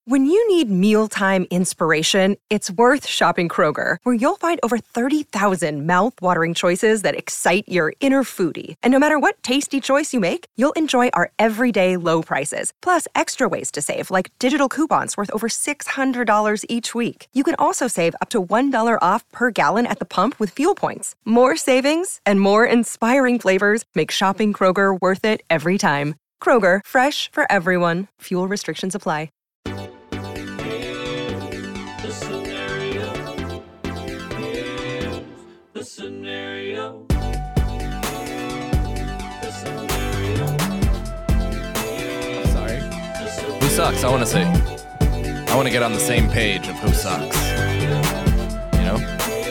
When you need mealtime inspiration, it's worth shopping Kroger, where you'll find over 30,000 mouth-watering choices that excite your inner foodie. And no matter what tasty choice you make, you'll enjoy our everyday low prices, plus extra ways to save, like digital coupons worth over $600 each week. You can also save up to $1 off per gallon at the pump with fuel points. More savings and more inspiring flavors make shopping Kroger worth it every time. Kroger, fresh for everyone. Fuel restrictions apply. The scenario. Sorry. Who sucks? I want to say. I want to get on the same page of who sucks. You know?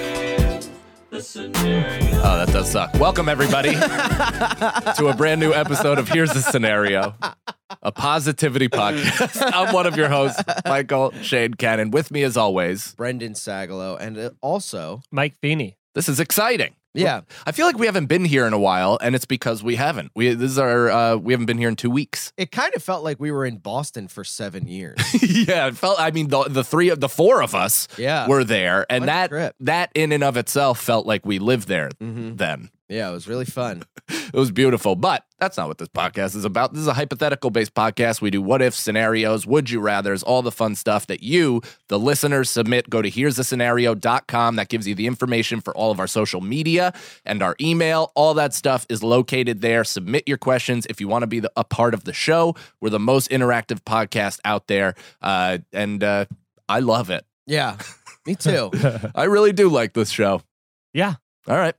Oh, that does suck. Welcome, everybody, to a brand new episode of Here's the Scenario, a positivity podcast. I'm one of your hosts, Michael Shane Cannon. With me, as always, Brendan Sagalow, and also Mike Feeney. This is exciting. Yeah. I feel like we haven't been here in a while, and it's because we haven't. We haven't been here in 2 weeks. It kind of felt like we were in Boston for 7 years. Yeah, it felt. I mean, the four of us were there, and that in and of itself felt like we lived there then. Yeah, it was really fun. It was beautiful, but that's not what this podcast is about. This is a hypothetical-based podcast. We do what-if scenarios, would-you-rathers, all the fun stuff that you, the listeners, submit. Go to here'sthescenario.com. That gives you the information for all of our social media and our email. All that stuff is located there. Submit your questions if you want to be a part of the show. We're the most interactive podcast out there, and I love it. Yeah, me too. I really do like this show. Yeah. All right.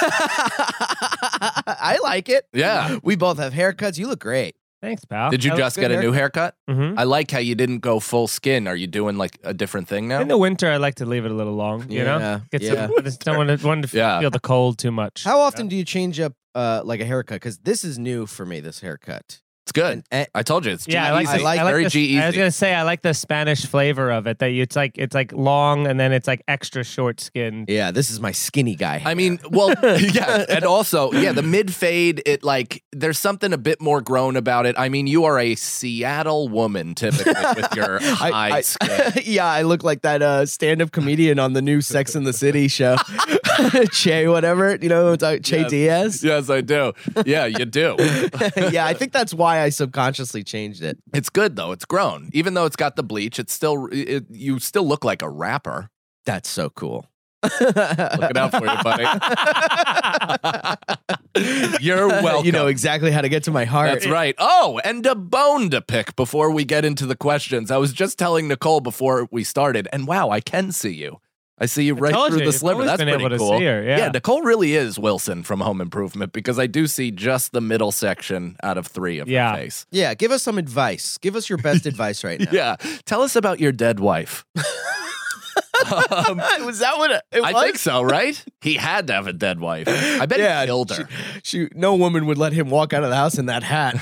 I like it. Yeah. We both have haircuts. You look great. Thanks, pal. Did you just get a new haircut? Mm-hmm. I like how you didn't go full skin. Are you doing like a different thing now? In the winter, I like to leave it a little long, you know? I just don't want to feel the cold too much. How often do you change up like a haircut? Because this is new for me, this haircut. It's good. I told you, it's G-Easy. I like very this, G-Easy. I was gonna say I like the Spanish flavor of it. That it's like long and then it's like extra short skin. Yeah, this is my skinny guy hair. I mean, well, yeah, and also, the mid fade. It like there's something a bit more grown about it. I mean, you are a Seattle woman typically with your high skin. Yeah, I look like that stand-up comedian on the new Sex and the City show, Che, whatever. You know, Che Diaz. Yes, I do. Yeah, you do. Yeah, I think that's why I subconsciously changed it. It's good though. It's grown, even though it's got the bleach. It's still you still look like a rapper. That's so cool. Looking out for you, buddy. You're welcome. You know exactly how to get to my heart. That's right. Oh, and a bone to pick before we get into the questions. I was just telling Nicole before we started, and wow, I can see you. I see you right through the sliver. That's pretty able cool. To see her, yeah, Nicole really is Wilson from Home Improvement because I do see just the middle section out of 3 of her face. Yeah, give us some advice. Give us your best advice right now. Yeah, tell us about your dead wife. Was that what it was? I think so, right? He had to have a dead wife. I bet he killed her. No woman would let him walk out of the house in that hat.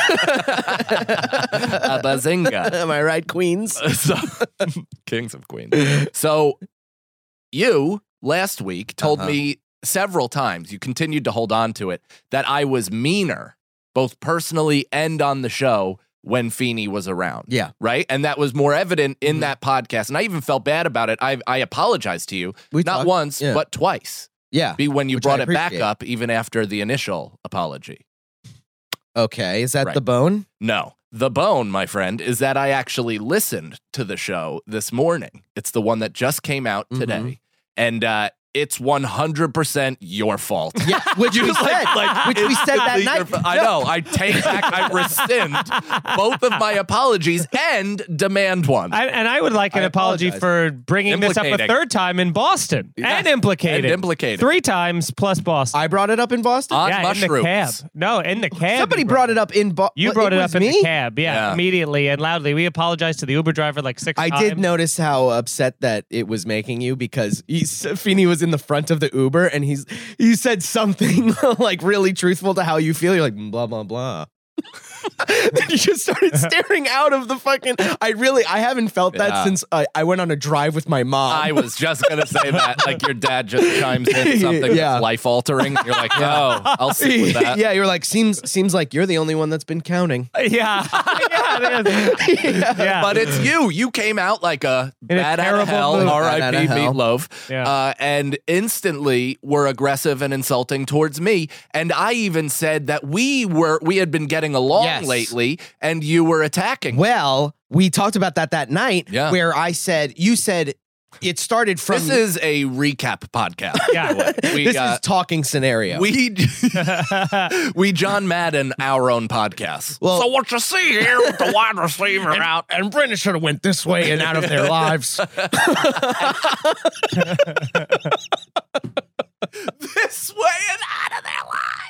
A bazinga. Am I right, queens? Kings of Queens. So you, last week, told me several times, you continued to hold on to it, that I was meaner, both personally and on the show, when Feeney was around. Yeah. Right? And that was more evident in that podcast. And I even felt bad about it. I apologized to you, not once, but twice. Yeah. When you brought it back up, even after the initial apology. Okay. Is that the bone? No. The bone, my friend, is that I actually listened to the show this morning. It's the one that just came out today. And it's 100% your fault. Yeah, which we said. Which we said that night. I know. I take back, I rescind both of my apologies and demand one. And I would like an apology for bringing this up a third time in Boston. Yeah. And implicated. 3 times plus Boston. I brought it up in Boston? On in mushrooms. the cab. No, in the cab. Somebody brought it up in Boston. You brought it up in the cab, immediately and loudly. We apologized to the Uber driver like 6 times. I did notice how upset that it was making you because Feeney was in the front of the Uber and you said something like really truthful to how you feel. You're like, blah, blah, blah. Then you just started staring out of the fucking. I haven't felt that Yeah. since I went on a drive with my mom. I was just gonna say that. Like your dad just chimes in something Yeah. that's life altering. You're like, oh, I'll sit with that. Yeah, you're like, seems like you're the only one that's been counting. Yeah. Yeah, it is. Yeah. But it's you. You came out like a In a bad out terrible of hell, mood. R.I.P. Bad outta hell. Meatloaf, Yeah. and instantly were aggressive and insulting towards me. And I even said that we had been getting along Yes. lately, and you were attacking. Well, we talked about that night Yeah. where you said it started from. This is a recap podcast. Yeah. We this is talking scenario. we John Madden our own podcast. Well- So what you see here with the wide receiver out. and Brenda should have went this way and out of their lives. This way and out of their lives.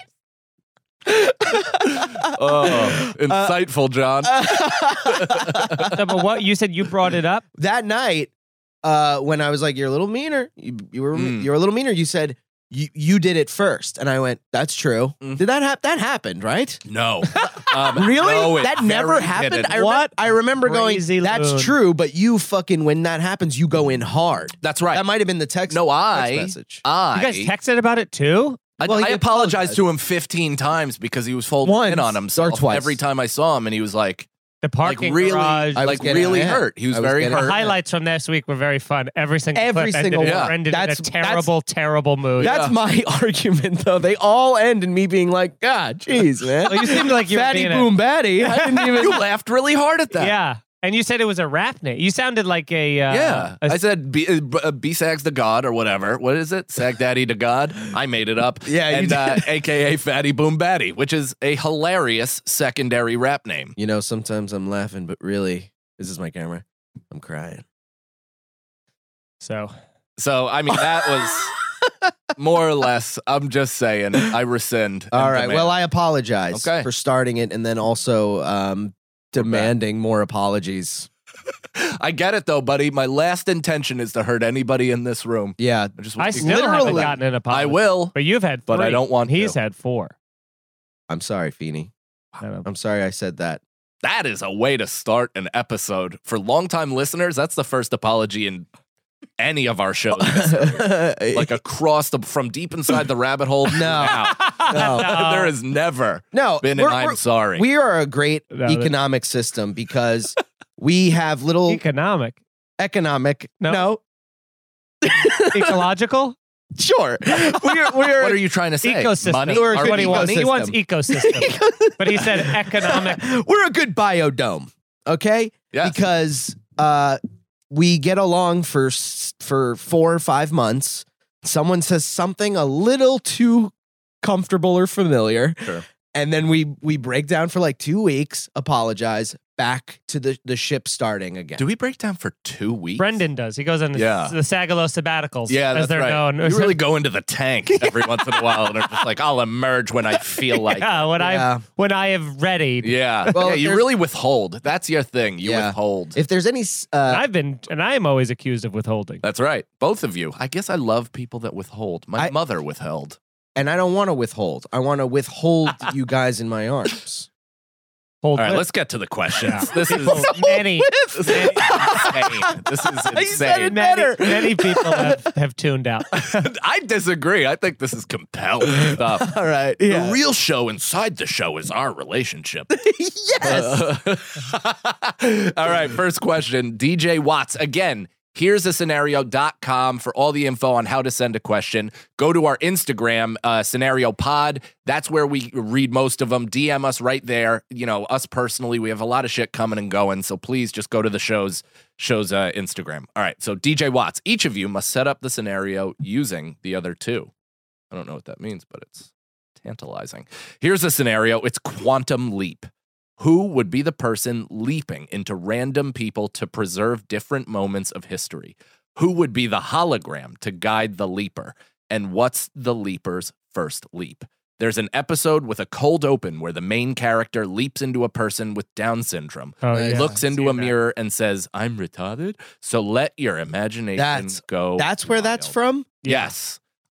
Oh, insightful, John. So, but what you said, you brought it up. That night, when I was like, "You're a little meaner," you're a little meaner. You said you did it first, and I went, "That's true." Did that that happened, right? No. Really? no, it that never very happened. didn't. I remember going, Crazy "That's loon." true," but you fucking when that happens, you go in hard. That's right. That might have been the text. No, text message. You guys texted about it too? Well, I he apologized apologized. to him 15 times because he was folding Once in on or himself twice. every time I saw him, and he was like The parking really, garage. I was like getting really mad. hurt. He was I was very getting- hurt. Highlights from this week were very fun. Every single Every clip single ended, one. ended in a That's- terrible mood. That's my argument, though. They all end in me being like, "God, jeez, man." Well, you seemed like you were Fatty being boom batty. I didn't even. You laughed really hard at that. Yeah. And you said it was a rap name. You sounded like a Yeah, I said B-Sags to God or whatever. What is it? Sag Daddy to God? I made it up. Yeah, you and did. AKA Fatty Boom Batty, which is a hilarious secondary rap name. You know, sometimes I'm laughing, but really, this is my camera. I'm crying. So So, I mean, that was more or less, I'm just saying, I rescind. All and right. demand. Well, I apologize Okay. for starting it and then also demanding more apologies. I get it though, buddy. My last intention is to hurt anybody in this room. Yeah. I just I want you- still haven't Literally. gotten an apology. I will. But you've had 3. But I don't want He's to. had 4. I'm sorry, Feeney. I don't know. I'm sorry I said that. That is a way to start an episode. For longtime listeners, that's the first apology in any of our shows. Like across from deep inside the rabbit hole. No. No. There has never No. been an I'm sorry. We are a great No, economic system because we have little Economic. economic. No. Ecological? Sure. We're What are you trying to say? Ecosystem. Money? Or What he wants. He ecosystem. wants ecosystem. But he said economic. We're a good biodome, okay? Yes. Because we get along for 4 or 5 months. Someone says something a little too comfortable or familiar, Sure. and then we break down for like 2 weeks, apologize, back to the ship starting again. Do we break down for 2 weeks? Brendan does. He goes on the Sagalo sabbaticals. Yeah, as that's they're right. known. You really go into the tank every once in a while, and are just like, I'll emerge when I feel like. yeah, when Yeah. I have readied. Yeah, Well, yeah. You there's- really withhold. That's your thing. You Yeah. withhold. If there's any, And I am always accused of withholding. That's right. Both of you. I guess I love people that withhold. My mother withheld. and I don't want to withhold. I want to withhold you guys in my arms. Hold All right, with- let's get to the questions. Yeah. This is People- many, this is insane. This is said insane. it many, many people have tuned out. I disagree. I think this is compelling stuff. All right. The real show inside the show is our relationship. Yes. All right, first question. DJ Watts. Again, here's a scenario.com for all the info on how to send a question. Go to our Instagram, Scenario Pod. That's where we read most of them. DM us right there. You know, us personally, we have a lot of shit coming and going. So please just go to the show's Instagram. All right, so DJ Watts, each of you must set up the scenario using the other two. I don't know what that means, but it's tantalizing. Here's a scenario. It's Quantum Leap. Who would be the person leaping into random people to preserve different moments of history? Who would be the hologram to guide the leaper? And what's the leaper's first leap? There's an episode with a cold open where the main character leaps into a person with Down syndrome, Oh, yeah. looks into Seen a that. mirror and says, I'm retarded. So let your imagination go. That's where that's wild. from. Yes.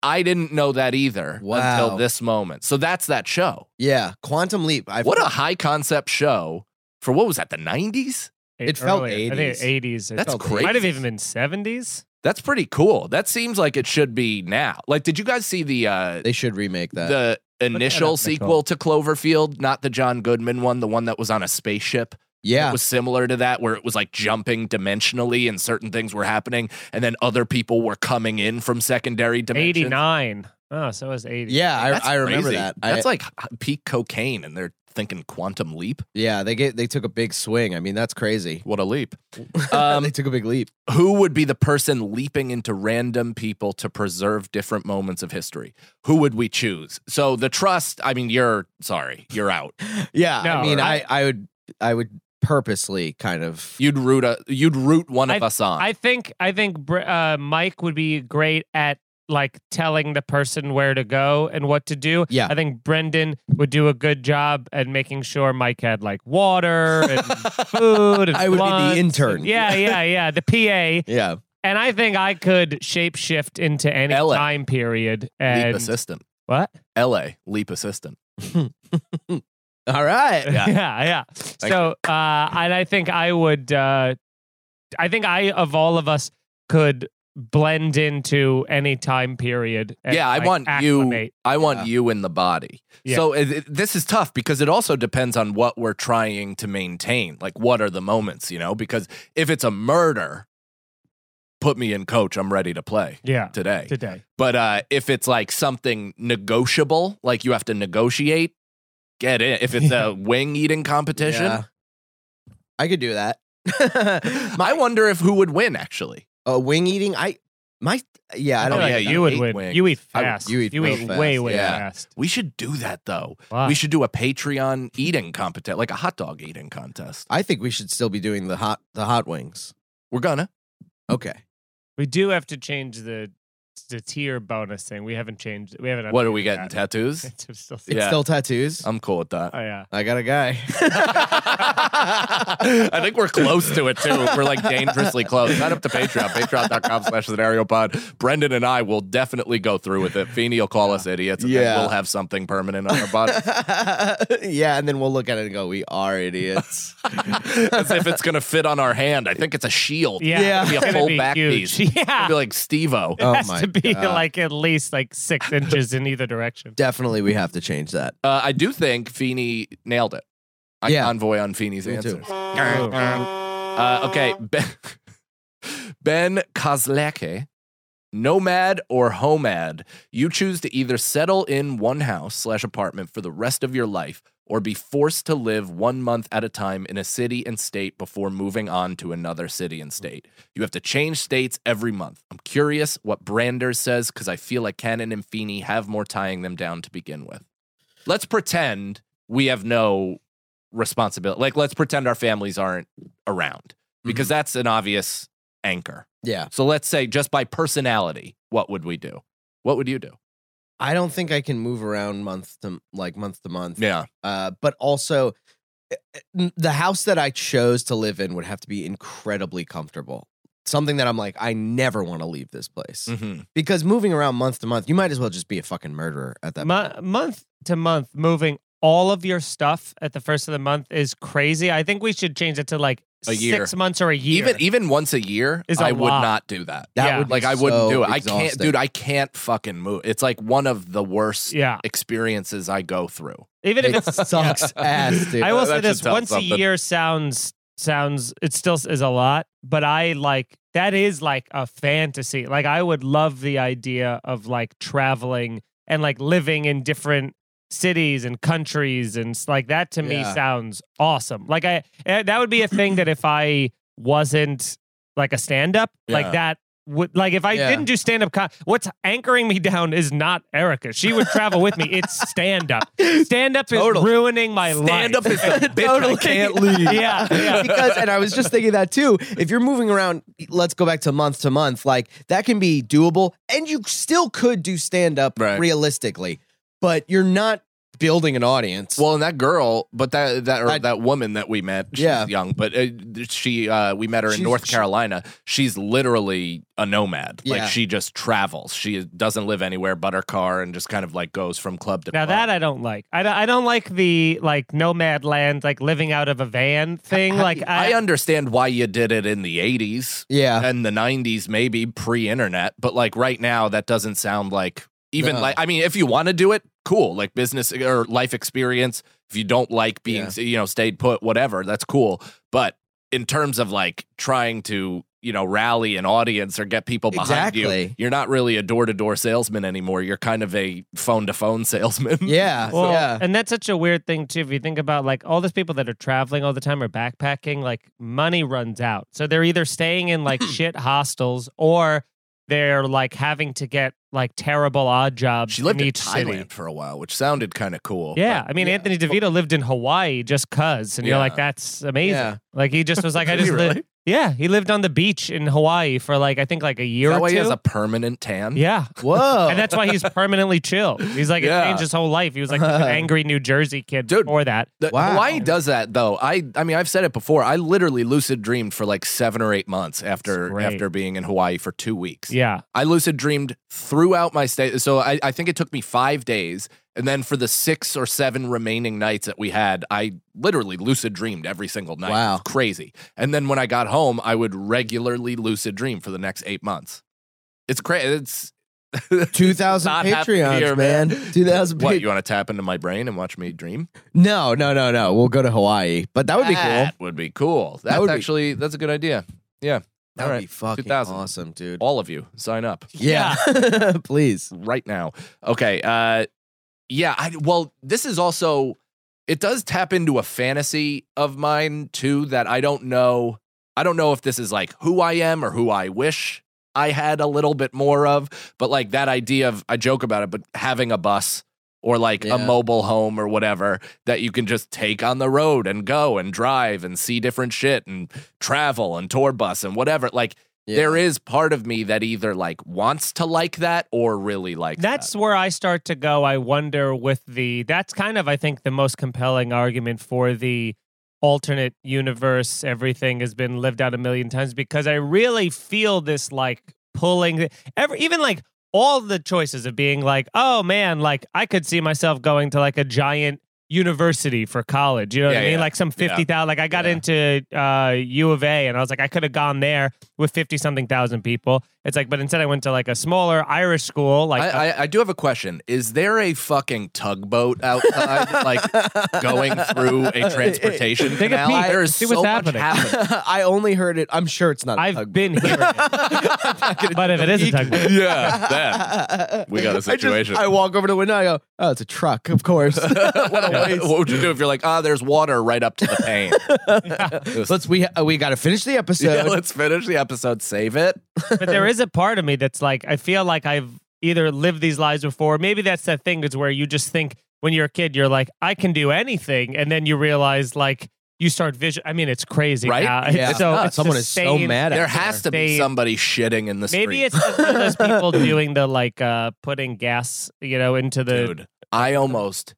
I didn't know that either Wow. until this moment. So that's that show. Yeah, Quantum Leap. What a high concept show for what was that, the 90s? It felt Earlier. I think 80s. 80s. It That's felt- crazy. Might have even been 70s. That's pretty cool. That seems like it should be now. Like, did you guys see the They should remake that. initial up, sequel to Cloverfield, not the John Goodman one, the one that was on a spaceship? Yeah. It was similar to that, where it was like jumping dimensionally and certain things were happening, and then other people were coming in from secondary dimensions. 89. Oh, so it was 80. Yeah, That's I remember crazy. that. That's like peak cocaine, and they're thinking Quantum Leap. Yeah, they took a big swing. I mean, that's crazy. What a leap. They took a big leap. Who would be the person leaping into random people to preserve different moments of history? Who would we choose? So the trust, I mean, you're out. Yeah, No, I mean, right? I would purposely kind of. You'd root one of us on. I think Mike would be great at like telling the person where to go and what to do. Yeah. I think Brendan would do a good job at making sure Mike had like water and food and I would be the blunts intern. and- yeah, the PA. Yeah. And I think I could shapeshift into any LA. time period. Leap And assistant. what? LA, leap assistant. All right. Yeah. Yeah. So, and I think I would. I think of all of us could blend into any time period. And, Yeah, I like, want acclimate. I want Yeah. you in the body. Yeah. So this is tough because it also depends on what we're trying to maintain. Like, what are the moments, Because if it's a murder, put me in, coach. I'm ready to play Yeah. today. Today. But if it's like something negotiable, like you have to negotiate, get in. If it's a wing eating competition, Yeah. I could do that. I wonder if who would win, actually. Wing eating. I I Oh, feel like yeah, you you would hate win. wings. You eat I would- fast. you eat real fast. way Yeah. fast. We should do that, though. Wow. We should do a Patreon eating contest, like a hot dog eating contest. I think we should still be doing the hot wings. We're gonna. Okay. We do have to change the tier bonus thing. We haven't changed. We haven't. What are we updated getting? that. Tattoos? It's still- It's Yeah. still tattoos. I'm cool with that. Oh yeah. I got a guy. I think we're close to it too. We're like dangerously close. Sign up to Patreon, patreon.com/scenariopod. Brendan and I will definitely go through with it. Feeney will call us idiots, and then Yeah. we'll have something permanent on our bodies. Yeah, and then we'll look at it and go, "We are idiots." As if it's going to fit on our hand. I think it's a shield. Yeah. Yeah. It's It'll be a gonna full be back huge. piece. Yeah. It'll be like Steve-O. It Oh has my to be God. like at least like 6 inches in either direction. Definitely, we have to change that. I do think Feeney nailed it. I Yeah. convoy on Feeney's Me too. answers. Okay, Ben Kozleke, nomad or homad. You choose to either settle in one house/apartment for the rest of your life or be forced to live 1 month at a time in a city and state before moving on to another city and state. You have to change states every month. I'm curious what Branders says because I feel like Cannon and Feeney have more tying them down to begin with. Let's pretend we have no responsibility. Like, let's pretend our families aren't around because that's an obvious anchor. Yeah, So let's say just by personality, what would we do? What would you do? I don't think I can move around month to month. Yeah. But also, the house that I chose to live in would have to be incredibly comfortable. Something that I'm like, I never want to leave this place Mm-hmm. because moving around month to month, you might as well just be a fucking murderer at that point. Month to month, moving all of your stuff at the first of the month is crazy. I think we should change it to like A year. 6 months or a year. Even once a year, Is a I would lot. not do that. That Yeah. would be Like, I wouldn't so do it. I exhausting. can't, dude. I can't fucking move. It's like one of the worst Yeah. experiences I go through. Even if It it's sucks ass, dude. I will That say should this: tell once something. a year sounds it still is a lot, but I like that is like a fantasy. Like I would love the idea of like traveling and like living in different cities and countries and like that to me Yeah. sounds awesome. Like that would be a thing that if I wasn't like a stand up like Yeah. that would like if I Yeah. didn't do stand up what's anchoring me down is not Erica. She would travel with me. It's stand up. Stand up is Totally. ruining my Stand life. up is the bitch I Totally. can't leave. Yeah. Because, and I was just thinking that too. If you're moving around, let's go back to month, like that can be doable, and you still could do stand up Right. realistically, but you're not building an audience. Well, and that girl, but that woman that we met, she's Yeah. young, but we met her in She's- North Carolina. She's literally a nomad. Yeah. Like she just travels. She doesn't live anywhere but her car and just kind of like goes from club to Now club. that I don't like. I don't like the like nomad land, like living out of a van thing. Like I understand why you did it in the 80s Yeah. and the 90s, maybe pre-internet, but like right now, that doesn't sound like even No. like, I mean, if you want to do it, cool, like business or life experience. If you don't like being, stayed put, whatever, that's cool. But in terms of like trying to, rally an audience or get people behind you, Exactly. you're not really a door-to-door salesman anymore. You're kind of a phone-to-phone salesman. Yeah. Well, yeah. and that's such a weird thing too. If you think about like all those people that are traveling all the time or backpacking, like money runs out. So they're either staying in like shit hostels or they're like having to get like terrible odd jobs She lived in in each Thailand city. for a while, which sounded kind of cool. Yeah, I mean Anthony DeVito lived in Hawaii just cuz, and you're Yeah. like, that's amazing. Yeah. Like he just was like, I Did he just really? yeah, he lived on the beach in Hawaii for like I think like a year Is that or why two. he has a permanent tan? Yeah. Whoa. And that's why he's permanently chill. He's like, it Yeah. changed his whole life. He was like an angry New Jersey kid Dude. before that. Wow. Hawaii does that though. I mean, I've said it before. I literally lucid dreamed for like 7 or 8 months after great. being in Hawaii for 2 weeks. Yeah. I lucid dreamed throughout my stay. So I think it took me 5 days. And then for the 6 or 7 remaining nights that we had, I literally lucid dreamed every single night. Wow. It was crazy. And then when I got home, I would regularly lucid dream for the next 8 months. It's crazy. It's 2,000 not happening Patreons, here, man. 2,000 what, Patreons. you want to tap into my brain and watch me dream? No. We'll go to Hawaii, but that would be cool. That would be cool. That's would be- actually, that's a good idea. Yeah. That All would right. be fucking 2,000. awesome, dude. All of you, sign up Yeah. Please. right now. Okay. This is also, it does tap into a fantasy of mine too that I don't know. I don't know if this is like who I am or who I wish I had a little bit more of, but like that idea of, I joke about it, but having a bus or like a Yeah. mobile home or whatever that you can just take on the road and go and drive and see different shit and travel and tour bus and whatever. Like, Yeah. there is part of me that either like wants to like that or really like That's that. where I start to go. I wonder that's kind of, I think, the most compelling argument for the alternate universe. Everything has been lived out a million times because I really feel this like pulling even like all the choices of being like, oh man, like I could see myself going to like a giant university for college. You know what I Yeah, mean? yeah. Like some 50,000. Like I got into U of A and I was like, I could have gone there with 50-something thousand people. It's like, but instead I went to like a smaller Irish school. Like I do have a question. Is there a fucking tugboat outside, like going through a transportation Take a canal? peek. There is See so what's much happening. happening. I only heard it. I'm sure it's not. I've been hearing it. But if it is a tugboat. Yeah, then we got a situation. I walk over to the window. I go, oh, it's a truck, of course. What a waste. What would you do if you're like, there's water right up to the pane? We got to finish the episode. Yeah, let's finish the episode. Save it. But there is a part of me that's like, I feel like I've either lived these lives before. Maybe that's that thing is where you just think when you're a kid, you're like, I can do anything. And then you realize like you start I mean, it's crazy. Right? Now. Yeah. It's so, it's Someone is so sustained- mad at There me. has to be They- somebody shitting in the street. Maybe it's one of those people doing the like putting gas, into the Dude, I almost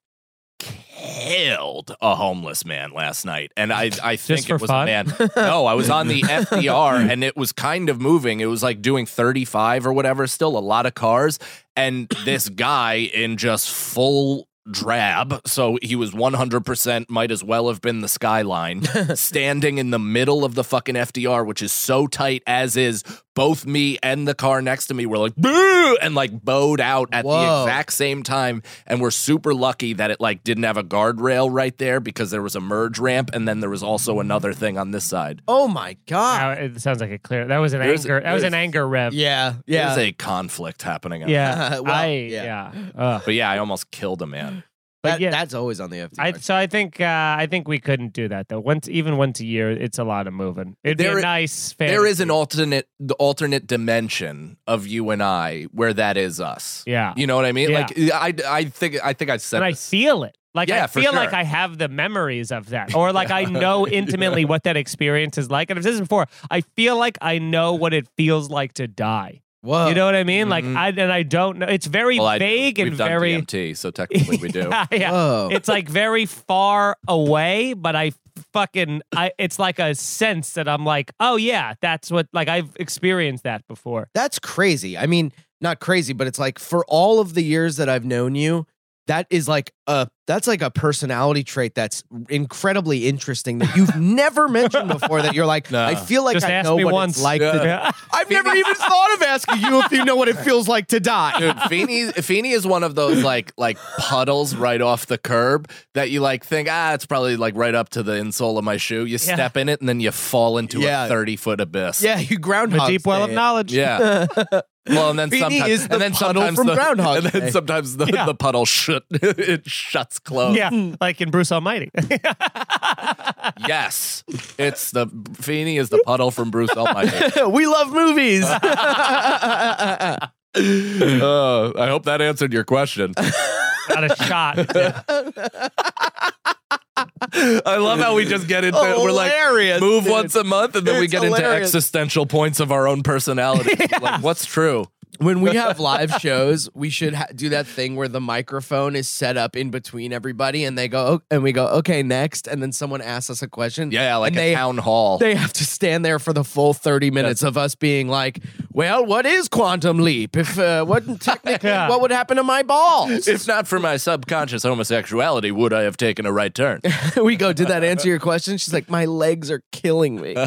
killed a homeless man last night, and I think for it was fun? a man. No, I was on the FDR, and it was kind of moving. It was like doing 35 or whatever. Still a lot of cars, and this guy in just full drab, so he was 100% might as well have been the Skyline, standing in the middle of the fucking FDR, which is so tight as is. Both me and the car next to me were like, boo, and like bowed out at the Whoa. exact same time. And we're super lucky that it like didn't have a guardrail right there because there was a merge ramp. And then there was also another thing on this side. Oh my god. Now, it sounds like a clear. That was an There's- anger. That was an there's- anger rev. Yeah. There's a conflict happening. out there. Yeah. Well, yeah. yeah. But yeah, I almost killed a man. But yeah, That's always on the FDR. So I think we couldn't do that though. Once a year, it's a lot of moving. It'd be There a i- nice. There is an fantasy. alternate dimension of you and I where that is us. Yeah. You know what I mean? Yeah. Like I think I said And I this. feel it. Like Yeah, I for feel sure. like I have the memories of that, or like I know intimately what that experience is like. And if this is before, I feel like I know what it feels like to die. Whoa. You know what I mean? Mhm. Like, I don't know. It's very Well, I do. vague and We've done very. DMT, so technically we do. Yeah. Whoa. It's like very far away, but it's like a sense that I'm like, oh yeah, that's what, like, I've experienced that before. That's crazy. I mean, not crazy, but it's like for all of the years that I've known you, that's like a personality trait that's incredibly interesting that you've never mentioned before. That you're like, No. I feel like Just I ask know me what once. it's like. Yeah. I've never even thought of asking you if you know what it feels like to die. Dude, Feeney is one of those like puddles right off the curb that you like think, it's probably like right up to the insole of my shoe. You step in it and then you fall into Yeah. a 30-foot abyss. Yeah, you groundhog. A deep well of Day. knowledge. Yeah. Well, and then Feeney sometimes, is the and then puddle sometimes from the, Groundhog and then Day. sometimes the puddle it shuts closed. Yeah, like in Bruce Almighty. Yes, it's the Feeney is the puddle from Bruce Almighty. We love movies. I hope that answered your question. Got a shot. Yeah. I love how we just get into we're like Hilarious, move dude. once a month and then we It's get hilarious. into existential points of our own personality. Like, what's true? When we have live shows, we should do that thing where the microphone is set up in between everybody, and they go, and we go, okay, next, and then someone asks us a question. Yeah, like and a town hall. They have to stand there for the full 30 minutes of us being like, well, what is quantum leap? If what technically, Yeah. what would happen to my balls? If not for my subconscious homosexuality, would I have taken a right turn? We go, did that answer your question? She's like, my legs are killing me.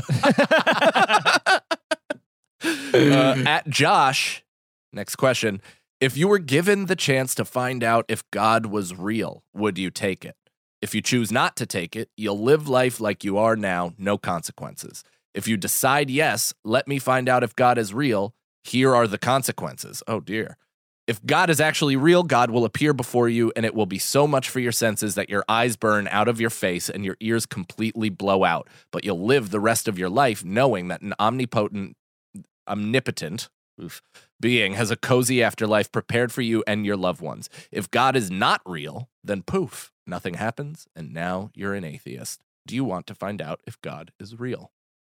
At Josh, next question. If you were given the chance to find out if God was real, would you take it? If you choose not to take it, you'll live life like you are now, no consequences. If you decide yes, let me find out if God is real, here are the consequences. Oh dear. If God is actually real, God will appear before you, and it will be so much for your senses that your eyes burn out of your face and your ears completely blow out. But you'll live the rest of your life knowing that an omnipotent being has a cozy afterlife prepared for you and your loved ones. If God is not real, then poof, nothing happens, and now you're an atheist. Do you want to find out if God is real?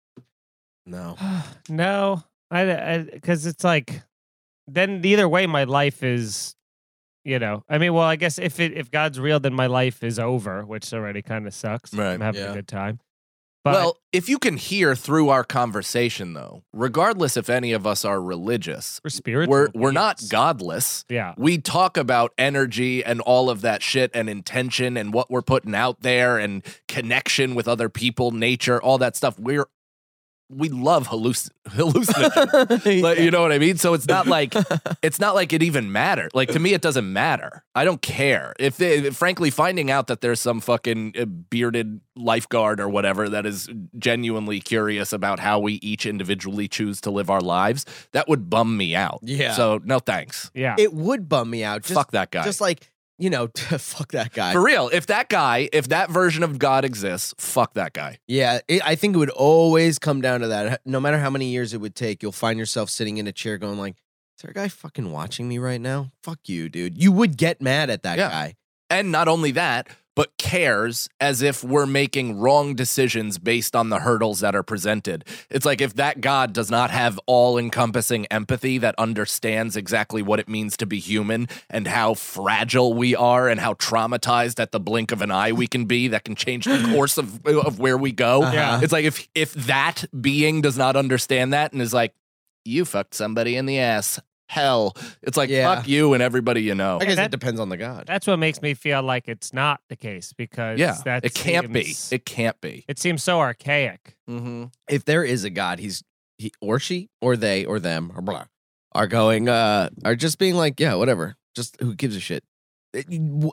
No. No, because it's like, then either way, my life is, I mean, well, I guess if God's real, then my life is over, which already kind of sucks. Right, I'm having yeah. a good time. But Well, if you can hear through our conversation, though, regardless if any of us are religious, we're spiritual. we're not beings. godless. Yeah. We talk about energy and all of that shit and intention and what we're putting out there and connection with other people, nature, all that stuff. We love hallucinogens. Like, you know what I mean? So it's not like it even matters. Like, to me, it doesn't matter. I don't care. Frankly, finding out that there's some fucking bearded lifeguard or whatever that is genuinely curious about how we each individually choose to live our lives, that would bum me out. Yeah. So no thanks. Yeah. It would bum me out. Fuck that guy. Just like, fuck that guy. For real, if that version of God exists, fuck that guy. Yeah, I think it would always come down to that. No matter how many years it would take, you'll find yourself sitting in a chair going like, is there a guy fucking watching me right now? Fuck you, dude. You would get mad at that Yeah. guy. And not only that, but cares as if we're making wrong decisions based on the hurdles that are presented. It's like if that God does not have all-encompassing empathy that understands exactly what it means to be human and how fragile we are and how traumatized at the blink of an eye we can be that can change the course of where we go. Yeah. It's like if that being does not understand that and is like, you fucked somebody in the ass. Hell, it's like, Yeah. fuck you and everybody you know. I guess that- it depends on the God. That's what makes me feel like it's not the case because Yeah, that it can't be. seems- It can't be. It seems so archaic. Mm-hmm. If there is a God, he or she or they or them or blah are going are just being like, yeah, whatever. Just who gives a shit? No,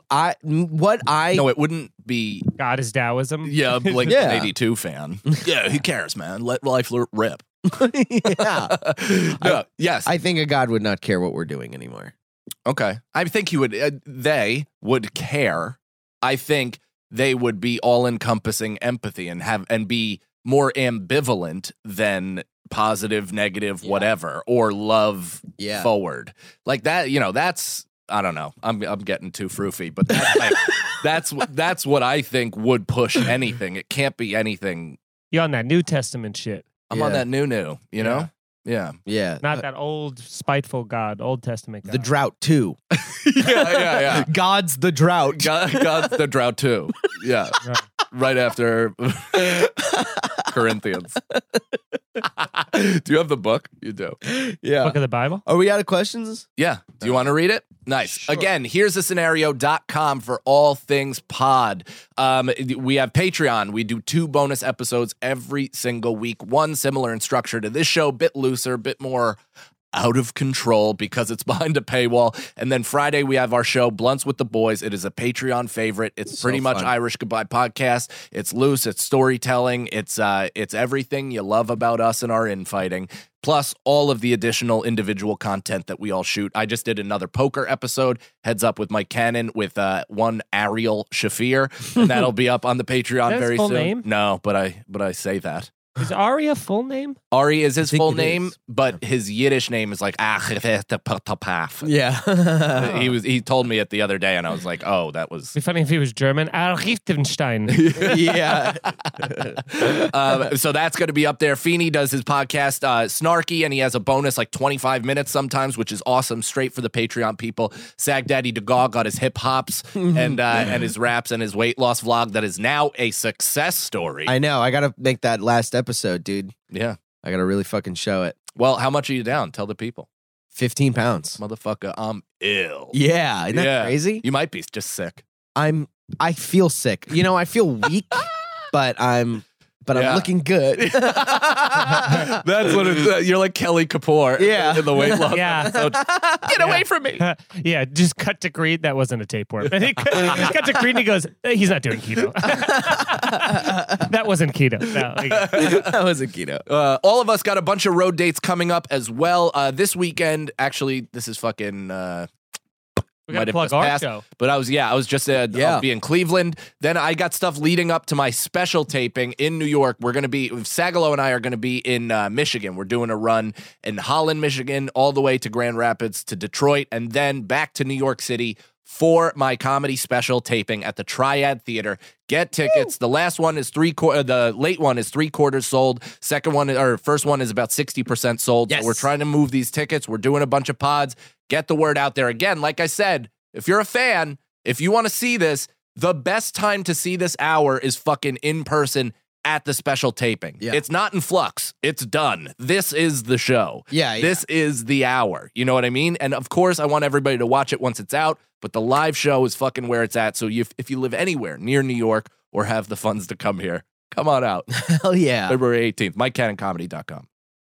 it wouldn't be. God is Taoism. Yeah, like Yeah. an 82 fan. Yeah, who cares, man? Let life rip. Yeah. No, yes. I think a God would not care what we're doing anymore. Okay. I think he would. They would care. I think they would be all-encompassing empathy and be more ambivalent than positive, negative, Yeah. whatever, or love Yeah. forward. Like that. That's. I don't know. I'm getting too froofy, but that's like, that's what I think would push anything. It can't be anything. You're on that New Testament shit. I'm on Yeah. that new, you know? Yeah. Yeah. Not that old spiteful God, Old Testament God. The Drought 2. yeah. God's the Drought. God's the drought too. Yeah. Right after Corinthians. Do you have the book? You do. Yeah. Book of the Bible. Are we out of questions? Yeah. Do you want to read it? Nice. Sure. Again, here's the scenario.com for all things pod. We have Patreon. We do 2 bonus episodes every single week. One similar in structure to this show, bit looser, bit more out of control because it's behind a paywall. And then Friday, we have our show, Blunts with the Boys. It is a Patreon favorite. It's pretty much fun. Irish Goodbye podcast. It's loose. It's storytelling. It's everything you love about us and our infighting. Plus all of the additional individual content that we all shoot. I just did another poker episode, Heads Up with Mike Cannon, with one Ariel Shafir, and that'll be up on the Patreon That's very full soon. name? No, but I say that. Is Ari a full name? Ari is his think full it name, is. but his Yiddish name is like Achretapaf. Yeah. He told me it the other day, and I was like, oh, that was. It'd be funny if he was German. Archiftenstein. Yeah. So that's going to be up there. Feeney does his podcast, Snarky, and he has a bonus like 25 minutes sometimes, which is awesome, straight for the Patreon people. Sag Daddy DeGaw got his hip hops and his raps and his weight loss vlog that is now a success story. I know. I got to make that last episode, dude. Yeah. I got to really fucking show it. Well, how much are you down? Tell the people. 15 pounds. Motherfucker, I'm ill. Yeah. Isn't that Yeah. crazy? You might be just sick. I feel sick. You know, I feel weak, but I'm Yeah. looking good. That's what it's. You're like Kelly Kapoor. Yeah. In the weight loss. Yeah. episode. Get away from me. Yeah, just cut to Creed. That wasn't a tapeworm. And he cut to Creed and he goes, he's not doing keto. That wasn't keto. No, That was a keto. All of us got a bunch of road dates coming up as well. This weekend, actually, this is fucking. we might got to have plug just our passed, show. But I was just I'll be in Cleveland. Then I got stuff leading up to my special taping in New York. We're gonna be Sagalo and I are gonna be in Michigan. We're doing a run in Holland, Michigan, all the way to Grand Rapids to Detroit, and then back to New York City for my comedy special taping at the Triad Theater. Get tickets. The last one is the late one is 3/4 sold. First one is about 60% sold. Yes. So we're trying to move these tickets. We're doing a bunch of pods. Get the word out there. Again, like I said, if you're a fan, if you want to see this, the best time to see this hour is fucking in person at the special taping. Yeah. It's not in flux. It's done. This is the show. Yeah. This is the hour. You know what I mean? And of course, I want everybody to watch it once it's out, but the live show is fucking where it's at. So if you live anywhere near New York or have the funds to come here, come on out. Hell yeah. February 18th, MikeCannonComedy.com.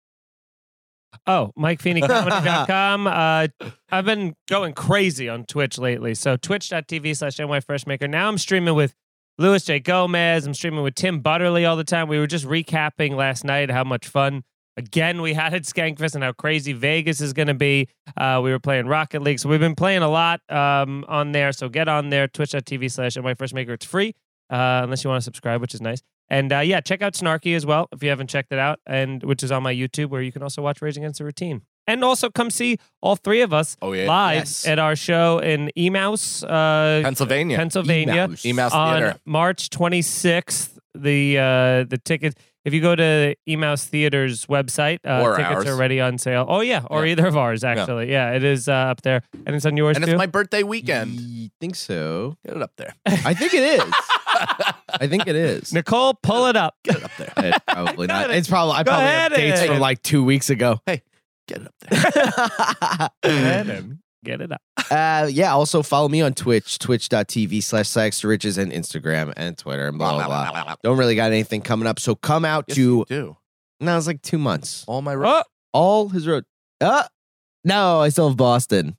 Oh, MikeFeeneyComedy.com. I've been going crazy on Twitch lately. So twitch.tv/NYFreshmaker. Now I'm streaming with Louis J. Gomez. I'm streaming with Tim Butterly all the time. We were just recapping last night how much fun, again, we had at Skankfest and how crazy Vegas is going to be. We were playing Rocket League. So we've been playing a lot on there. So get on there, twitch.tv/NYFreshmaker. It's free, unless you want to subscribe, which is nice. And yeah, check out Snarky as well if you haven't checked it out, and which is on my YouTube, where you can also watch Rage Against the Routine. And also come see all three of us live Yes. at our show in Emaus, Pennsylvania. Emaus on Theater. March 26th. The tickets, if you go to Emaus Theater's website, Or tickets ours. are already on sale. Oh yeah, or either of ours actually. Yeah, it is up there, and it's on yours And too. it's my birthday weekend. I think so. Get it up there. I think it is. I think it is. Nicole, pull it up. Get it up there. It's probably Go not. ahead. It's probably I Go probably ahead have dates and- from like 2 weeks ago. Get it up there. Go ahead and get it up. Yeah. Also follow me on Twitch, twitch.tv/SagsToRiches, and Instagram and Twitter and blah blah blah. Don't really got anything coming up, so come out Yes, to. you do. No, it's like 2 months. All my Oh, All his road. No, I still have Boston.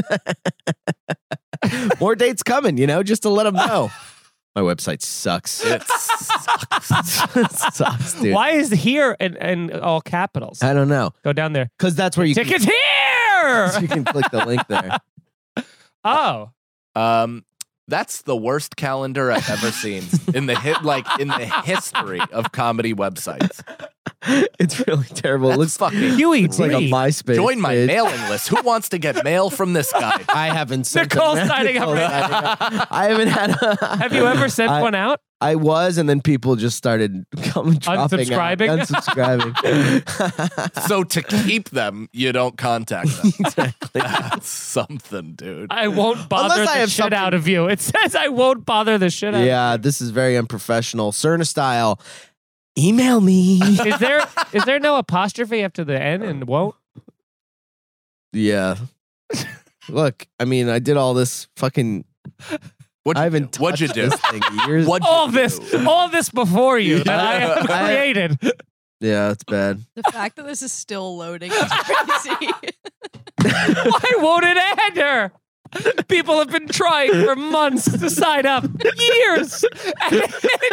More dates coming, just to let them know. My website sucks. It sucks. It sucks, dude. why is here in all capitals? I don't know. Go down there. Because that's where you Tickets here. you can click the link there. Oh, That's the worst calendar I've ever seen in the history of comedy websites. It's really terrible. It looks fucking. Huey It's like a Bree. MySpace. Join my page. mailing list. Who wants to get mail from this guy? I haven't sent Nicole's them. signing up Nicole's right signing up. I haven't had a... Have you ever sent one out? I was, and then people just started dropping out. Unsubscribing. So to keep them, you don't contact them. Exactly. That's something, dude. I won't bother Unless I the have shit something- out of you. It says I won't bother the shit out Yeah, this is very unprofessional. Cerna style. Email me. of you. Is there no apostrophe after the N and won't? Yeah. Look, I mean, I did all this fucking. I haven't What'd you touched do? this thing in years. All this before you that I have created. Yeah, it's bad. The fact that this is still loading is crazy. Why won't it enter? People have been trying for months to sign up. Years. And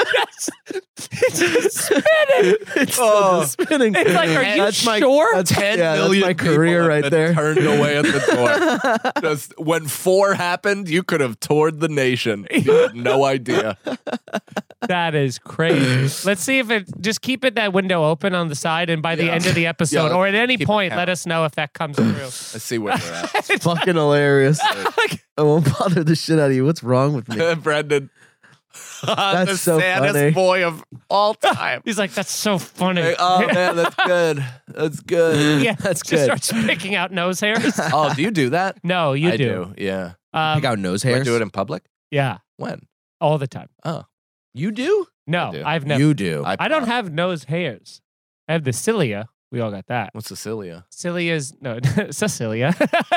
it's just spinning. It's still spinning. It's like, are you That's my- sure? that's- 10 yeah, that's million my people career have right been there. Turned away at the door. Just when 4 happened, you could have toured the nation. You had no idea. That is crazy. Let's see if it just keep it that window open on the side, and by the Yeah. end of the episode, Yeah, or at any keep it point, count. let us know if that comes through. Let's see where you're at. It's fucking hilarious. I won't bother the shit out of you. What's wrong with me? Brendan. That's the so saddest funny. boy of all time. He's like, that's so funny. Like, oh man, that's good. That's good. Yeah, That's just good. starts picking out nose hairs. Oh, do you do that? No, you I do. Yeah. Pick out nose Do I hairs. do it in public? Yeah, When? all the time. You do? No, I do. I've never. You do. I don't have nose hairs. I have the cilia. We all got that. What's Cecilia? Cilia's no Cecilia.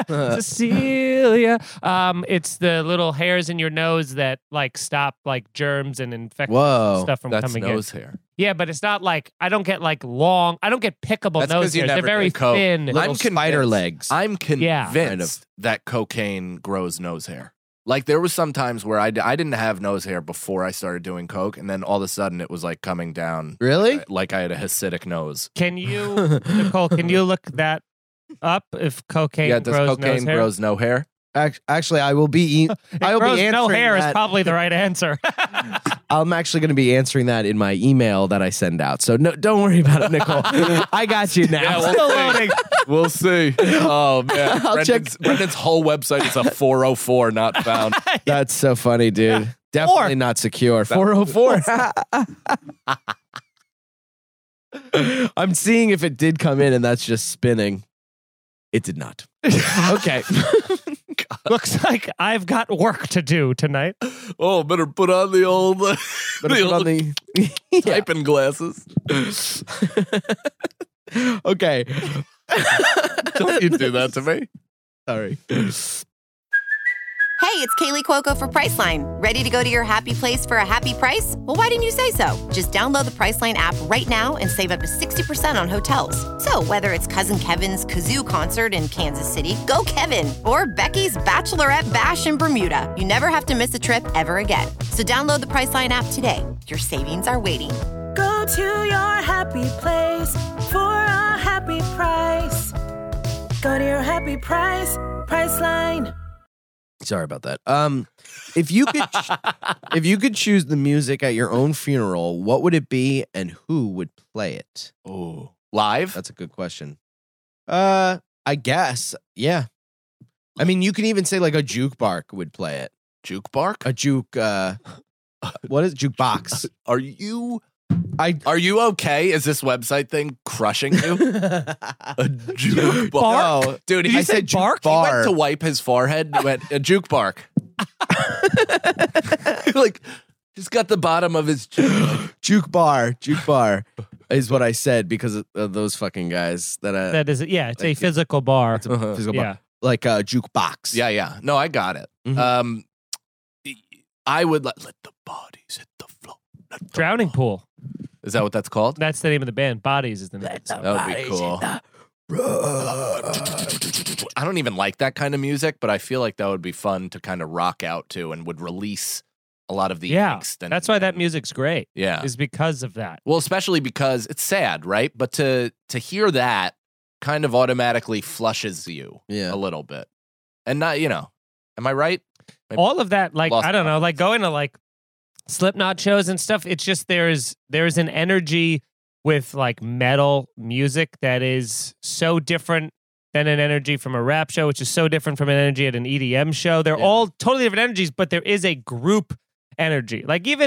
Cecilia. It's the little hairs in your nose that like stop like germs and infections Whoa. and stuff from That's coming nose in. hair. Yeah, but it's not like I don't get like long. I don't get pickable That's nose 'cause you hairs. They're never very did coke. thin. Little spider legs. I'm convinced Kind of. that cocaine grows nose hair. Like there was some times where I didn't have nose hair before I started doing coke, and then all of a sudden it was like coming down. Really? Like I had a Hasidic nose. Can you, Nicole? Can you look that up? If cocaine Yeah, does grows cocaine nose hair? grows no hair? Actually, I will be. I will Grows be answering no hair is that. probably the right answer. I'm actually going to be answering that in my email that I send out. So no, don't worry about it, Nicole. I got you now. Yeah, we'll Still see. loading. We'll see. Oh man, I'll Brendan's whole website is a 404 not found. That's so funny, dude. Definitely not secure. 404. I'm seeing if it did come in, and that's just spinning. It did not. Okay. Looks like I've got work to do tonight. Oh, better put on the old, Better the put on old the- typing glasses. Okay. Don't you do that to me? Sorry. Hey, it's Kaylee Cuoco for Priceline. Ready to go to your happy place for a happy price? Well, why didn't you say so? Just download the Priceline app right now and save up to 60% on hotels. So whether it's Cousin Kevin's Kazoo Concert in Kansas City, go Kevin, or Becky's Bachelorette Bash in Bermuda, you never have to miss a trip ever again. So download the Priceline app today. Your savings are waiting. Go to your happy place for a happy price. Go to your happy price, Priceline. Sorry about that. If you could choose the music at your own funeral, what would it be, and who would play it? Oh, live? That's a good question. I guess, yeah. I mean, you can even say like a jukebark would play it. Juke bark? A juke. What is jukebox? Are you I Are you okay? Is this website thing crushing you? A juke bark? No, Dude, I said juke He bar. went to wipe his forehead and went, a juke bark. Like, just got the bottom of his juke bar is what I said because of those fucking guys that That is, yeah, it's a physical bar. It's a physical Yeah. bar, like a jukebox. Yeah. No, I got it. Mhm. I would let the bodies hit the floor. Drowning pool. Is that what that's called? That's the name of the band. Bodies is the name. That would be cool. I don't even like that kind of music, but I feel like that would be fun to kind of rock out to and would release a lot of the Yeah, angst. And, that's why that music's great. Yeah. Is because of that. Well, especially because it's sad, right? But to hear that kind of automatically flushes you a little bit. And not, am I right? Maybe All of that, like, lost I don't know, confidence. like going to like Slipknot shows and stuff. It's just there's an energy with like metal music that is so different than an energy from a rap show, which is so different from an energy at an EDM show. They're all totally different energies, but there is a group energy. Like even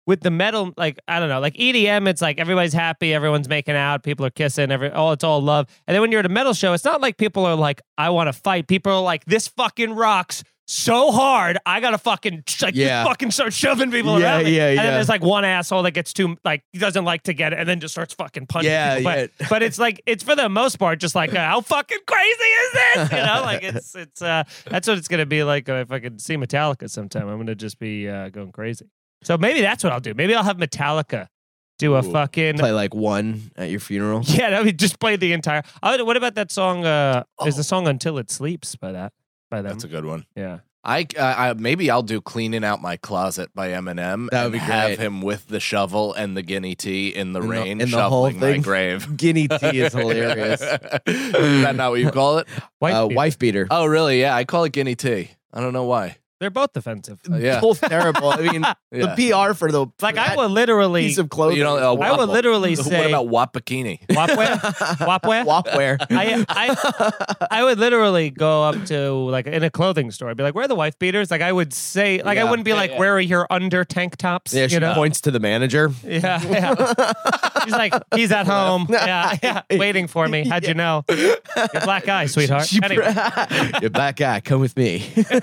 with the metal, like, I don't know, like EDM, it's like everybody's happy, everyone's making out, people are kissing, it's all love. And then when you're at a metal show, it's not like people are like, I want to fight. People are like, this fucking rocks so hard, I gotta fucking just fucking start shoving people around me. And then there's like one asshole that gets too, like, he doesn't like to get it and then just starts fucking punching people. But it's like, it's for the most part just like, how fucking crazy is this? You know, like it's that's what it's gonna be like if I could see Metallica sometime. I'm gonna just be going crazy. So maybe that's what I'll do. Maybe I'll have Metallica do a fucking play like one at your funeral. Yeah, that would just play the entire. What about that song? Is the song "Until It Sleeps" by them? That's a good one. Yeah. I maybe I'll do "Cleaning Out My Closet" by Eminem. That would be have great. him with the shovel and the guinea tea in the rain, in the whole shoveling my thing. grave. Guinea tea is hilarious. Is that not what you call it? Wife beater. Oh, really? Yeah, I call it guinea tea. I don't know why. They're both offensive. Yeah. Both terrible. I mean, the PR for the Like I would literally piece of clothing. You know, I would literally say what about Wapakini? Wapwear? Wapwear. I would literally go up to like in a clothing store. I'd be like, "Where are the wife beaters?" Like I would say, like I wouldn't be like, "Where are your under tank tops?" Yeah, she you know? points to the manager. Yeah. She's like, "He's at home." Yeah, waiting for me. How'd you know? Your black guy, sweetheart. Anyway. Your black guy, come with me.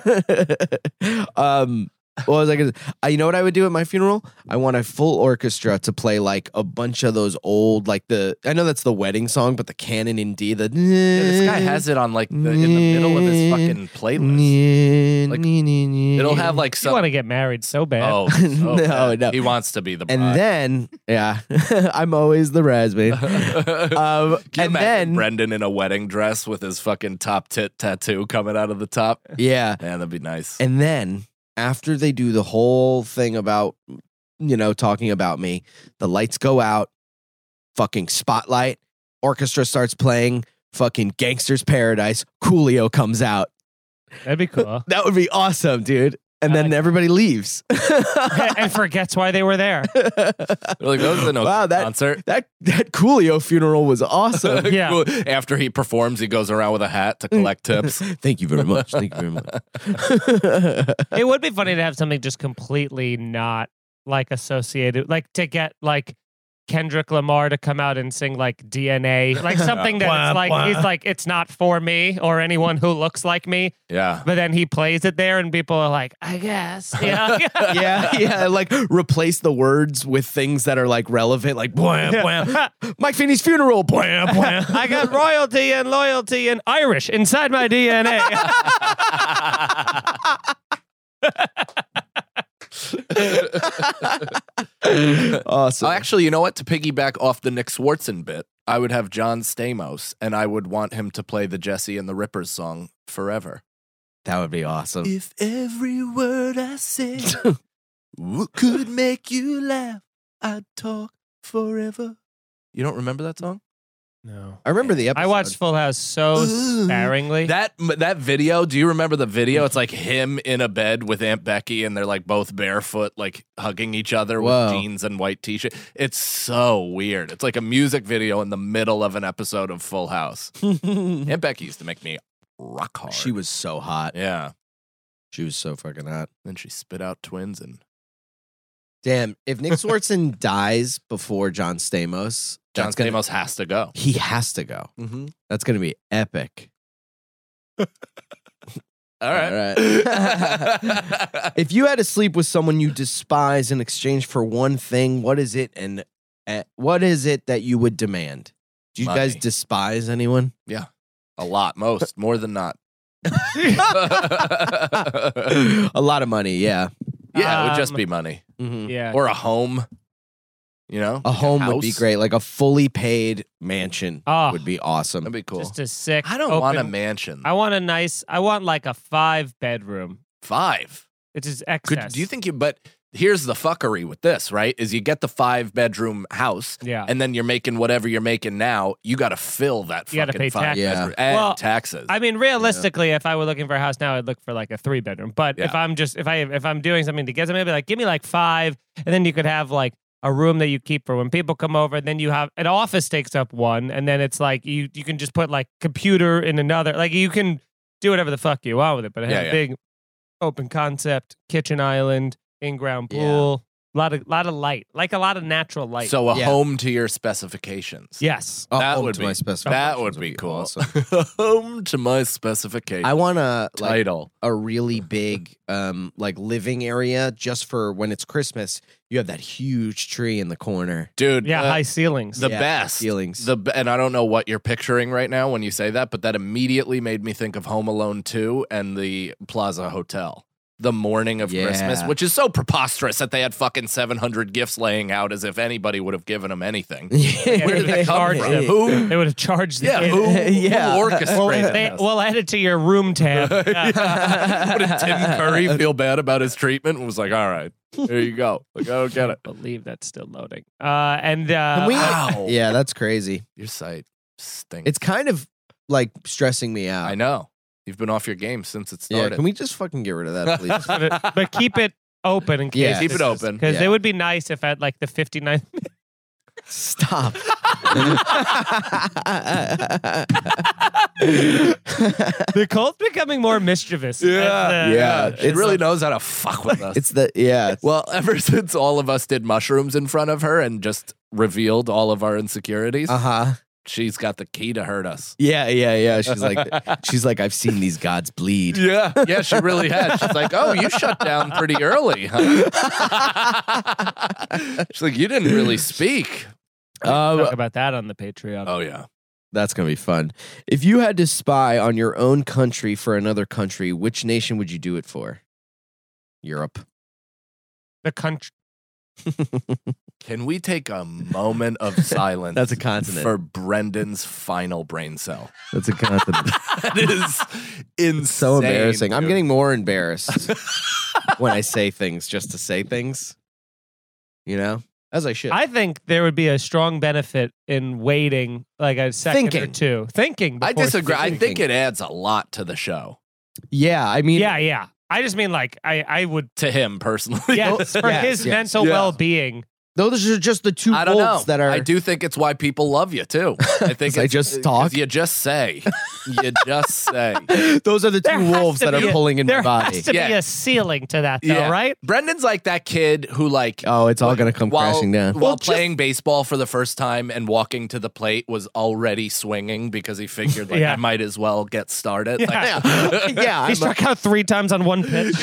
What was I gonna? You know what I would do at my funeral? I want a full orchestra to play like a bunch of those old, like I know that's the wedding song, but the canon in D. This guy has it on like in the middle of his fucking playlist. Like, it'll have like You some. want to get married so bad. Oh, so No, bad. no. He wants to be the bride. And then, I'm always the bridesmaid. Can you and imagine then, Brendan in a wedding dress with his fucking top tit tattoo coming out of the top. yeah, Man, that'd be nice. and then after they do the whole thing about, talking about me, the lights go out, fucking spotlight, orchestra starts playing, fucking Gangster's Paradise, Coolio comes out. That'd be cool. That would be awesome, dude. And I then like everybody leaves. And forgets why they were there. They're like, that was an Wow, that concert. that Coolio funeral was awesome. Yeah. Cool. After he performs, he goes around with a hat to collect tips. Thank you very much. Thank you very much. It would be funny to have something just completely not like associated, like to get like Kendrick Lamar to come out and sing like DNA, like something that it's like he's like it's not for me or anyone who looks like me. Yeah. But then he plays it there, and people are like, I guess, yeah. yeah, like replace the words with things that are like relevant, like blam blam. Mike Finney's funeral, blam blam. I got royalty and loyalty and Irish inside my DNA. Awesome. Oh, actually, you know what? To piggyback off the Nick Swartzen bit, I would have John Stamos, and I would want him to play the Jesse and the Rippers song forever. That would be awesome. If every word I said could make you laugh, I'd talk forever. You don't remember that song? No. I remember the episode. I watched Full House so sparingly. That video, do you remember the video? It's like him in a bed with Aunt Becky, and they're like both barefoot, like hugging each other Whoa. with jeans and white t-shirt. It's so weird. It's like a music video in the middle of an episode of Full House. Aunt Becky used to make me rock hard. She was so hot. Yeah. She was so fucking hot. Then she spit out twins and Damn, if Nick Swartzen dies before John Stamos, John Stamos has to go. he has to go. Mm-hmm. That's going to be epic. All right. If you had to sleep with someone you despise in exchange for one thing, what is it? And what is it that you would demand? Do you guys Money. despise anyone? Yeah. A lot. More than not. A lot of money, yeah. Yeah, it would just be money. Mhm. yeah. Or a home. You know? A home would be house. great. Like a fully paid mansion Oh. would be awesome. That'd be cool. Just a sick. I don't want a open- mansion. I want like a 5-bedroom. 5. It's just excess. Do you think but here's the fuckery with this, right? Is you get the 5-bedroom house, Yeah. and then you're making whatever you're making now. You got to fill that You gotta fucking pay taxes. 5-bedroom and Well, taxes. I mean, realistically, if I were looking for a house now, I'd look for like a 3-bedroom. But if I'm doing something to get something, I'd be like, give me like 5, and then you could have like a room that you keep for when people come over. And then you have an office takes up 1, and then it's like you can just put like computer in another. Like you can do whatever the fuck you want with it, but it has Yeah, a big open concept kitchen island, in-ground Yeah. pool. A lot of light, like a lot of natural light. So a Yeah. home to your specifications. yes. That home would to be my specifications that would be cool. awesome. Home to my specifications. I want a like title. a really big like living area just for when it's Christmas. You have that huge tree in the corner. Dude, Yeah, high ceilings. the Yeah, best ceilings. and I don't know what you're picturing right now when you say that, but that immediately made me think of Home Alone 2 and the Plaza Hotel. The morning of Yeah. Christmas, which is so preposterous that they had fucking 700 gifts laying out as if anybody would have given them anything. Where did that come charged from? them. Who? They would have charged the Yeah, kid. Yeah. who orchestrated this? We'll add it to your room tab. What did Tim Curry feel bad about his treatment and was like, all right, there you go. Like, I don't get it. I believe that's still loading. And Can we- Wow. Yeah, that's crazy. Your site stinks. It's kind of like stressing me out. I know. You've been off your game since it Yeah, started. can we just fucking get rid of that, please? but keep it open in case. Yeah. Keep it open. Because Yeah. it would be nice if at like the 59th. Stop. Nicole's becoming more mischievous. yeah. She It's really like- knows how to fuck with us. It's the yeah. Well, ever since all of us did mushrooms in front of her and just revealed all of our insecurities, Uh-huh. she's got the key to hurt us. Yeah. She's like, I've seen these gods bleed. Yeah. Yeah, she really has. She's like, oh, you shut down pretty early, huh? She's like, you didn't really speak. Talk about that on the Patreon. Oh, yeah. That's gonna be fun. If you had to spy on your own country for another country, which nation would you do it for? Europe. The country. Can we take a moment of silence? That's a continent. For Brendan's final brain cell. That's a continent. That is insane. So embarrassing. I'm dude. getting more embarrassed when I say things just to say things. You know? As I should. I think there would be a strong benefit in waiting like a second or Thinking. two. Thinking. I before disagree. I think thinking. it adds a lot to the show. yeah, I mean Yeah. I just mean like I would. To him personally. Yes, for his yes. mental Yeah. well-being. those are just the two I don't know. wolves that are I do think it's why people love you too. I think 'Cause I it's- just talk? 'cause You just say. You just say. those are the There two has wolves to that be are a- pulling in my There body. has to Yeah. be a ceiling to that, though, right? Brendan's like that kid who like Oh, it's all gonna come crashing down. While playing baseball for the first time and walking to the plate was already swinging because he figured like Yeah. I might as well get started. Like, yeah, He struck out 3 times on one pitch.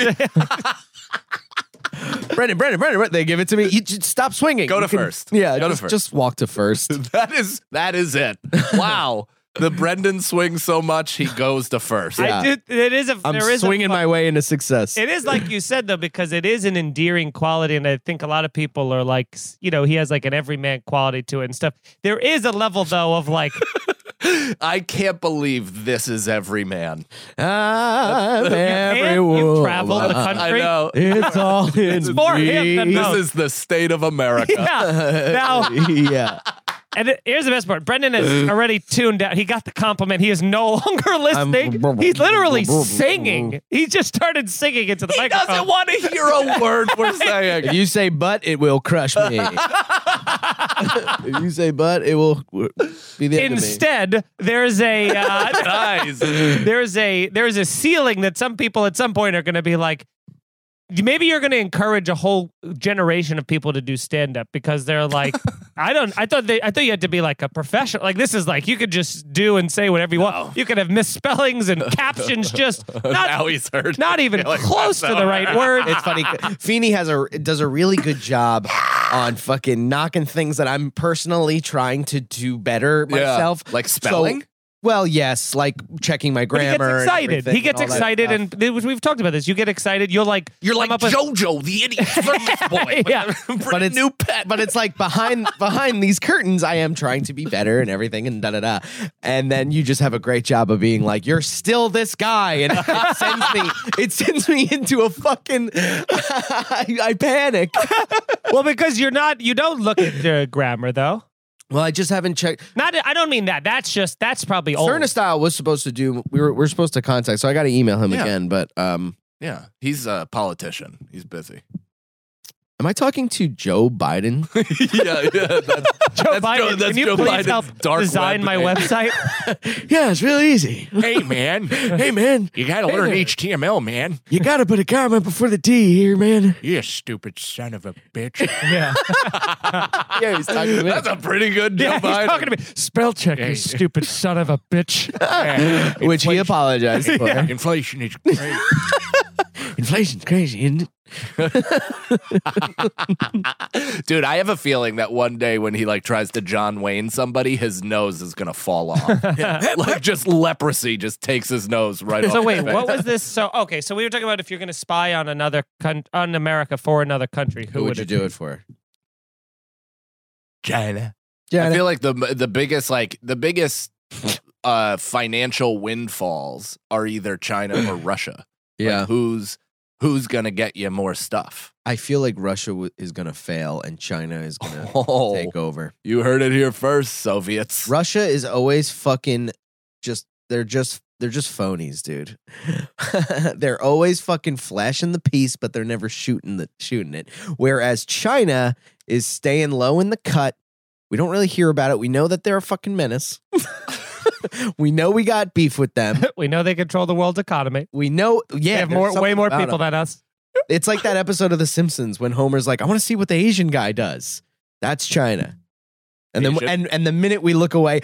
Brendan, they give it to me. You just stop swinging. Go You to can- first. Yeah, Go to just, first. just walk to first. that is it. Wow. The Brendan swings so much he goes to first. Yeah. I do. It is a. I'm there is swinging a, my way into success. It is like you said though, because it is an endearing quality, and I think a lot of people are like, you know, he has like an everyman quality to it and stuff. There is a level though of like, I can't believe this is every man. I'm every you've woman. traveled the I country. know. It's all in It's more him than me. most. This is the state of America. Yeah. Now, yeah. and here's the best part: Brendan is already tuned out. He got the compliment. He is no longer listening. He's literally singing. He just started singing into the He microphone. doesn't want to hear a word we're saying. If you say but, it will crush me. If you say but, it will be the end of me. Instead, there's a Nice. there's a ceiling that some people at some point are going to be like, maybe you're going to encourage a whole generation of people to do stand up because they're like, I thought you had to be like a professional. Like this is like you could just do and say whatever you want. You could have misspellings and captions just Now he's heard. not even Like, close that's to the right word. It's funny. Feeney does a really good job on fucking knocking things that I'm personally trying to do better Yeah. myself. Like spelling? So, well, yes, like checking my But he grammar. gets and excited. everything He gets and all that excited, stuff. and we've talked about this. You get excited. You're like You're like come up with- JoJo, the idiot circus boy. Yeah. But it's new pet. But it's like behind these curtains, I am trying to be better and everything and da da da. And then you just have a great job of being like, you're still this guy, and it sends me into a fucking. I panic. well, because you don't look at the grammar though. Well, I just haven't checked. I don't mean that. That's probably old. Certain Style was supposed to do. We're supposed to contact, so I got to email him Yeah. again. But Yeah, he's a politician. He's busy. Am I talking to Joe Biden? Joe Biden, can you please help design my website? Yeah, it's really easy. Hey, man. Hey, man. You got to learn HTML, man. You got to put a comma before the D here, man. You stupid son of a bitch. Yeah. Yeah, he's talking to me. That's a pretty good Joe Yeah, he's Biden. talking to me. Spell check, you stupid son of a bitch. Which he apologized for. Inflation is great. Inflation's crazy, isn't it? Dude, I have a feeling that one day when he like tries to John Wayne somebody, his nose is gonna fall off. Like just leprosy just takes his nose right off. So wait, his face. what was this? So okay, so we were talking about if you're going to spy on on America for another country, who would you do it for? China? I feel like the biggest financial windfalls are either China or Russia. Yeah. Like, who's gonna get you more stuff? I feel like Russia is going to fail and China is going to Oh, take over. you heard it here first, Soviets. Russia is always fucking they're just phonies, dude. They're always fucking flashing the piece, but they're never shooting it. Whereas China is staying low in the cut. We don't really hear about it. We know that they're a fucking menace. We know we got beef with them. We know they control the world's economy. We know, They yeah, have there's way more something people about than us. them. It's like that episode of The Simpsons when Homer's like, I want to see what the Asian guy does. That's China. And then Asian? and the minute we look away,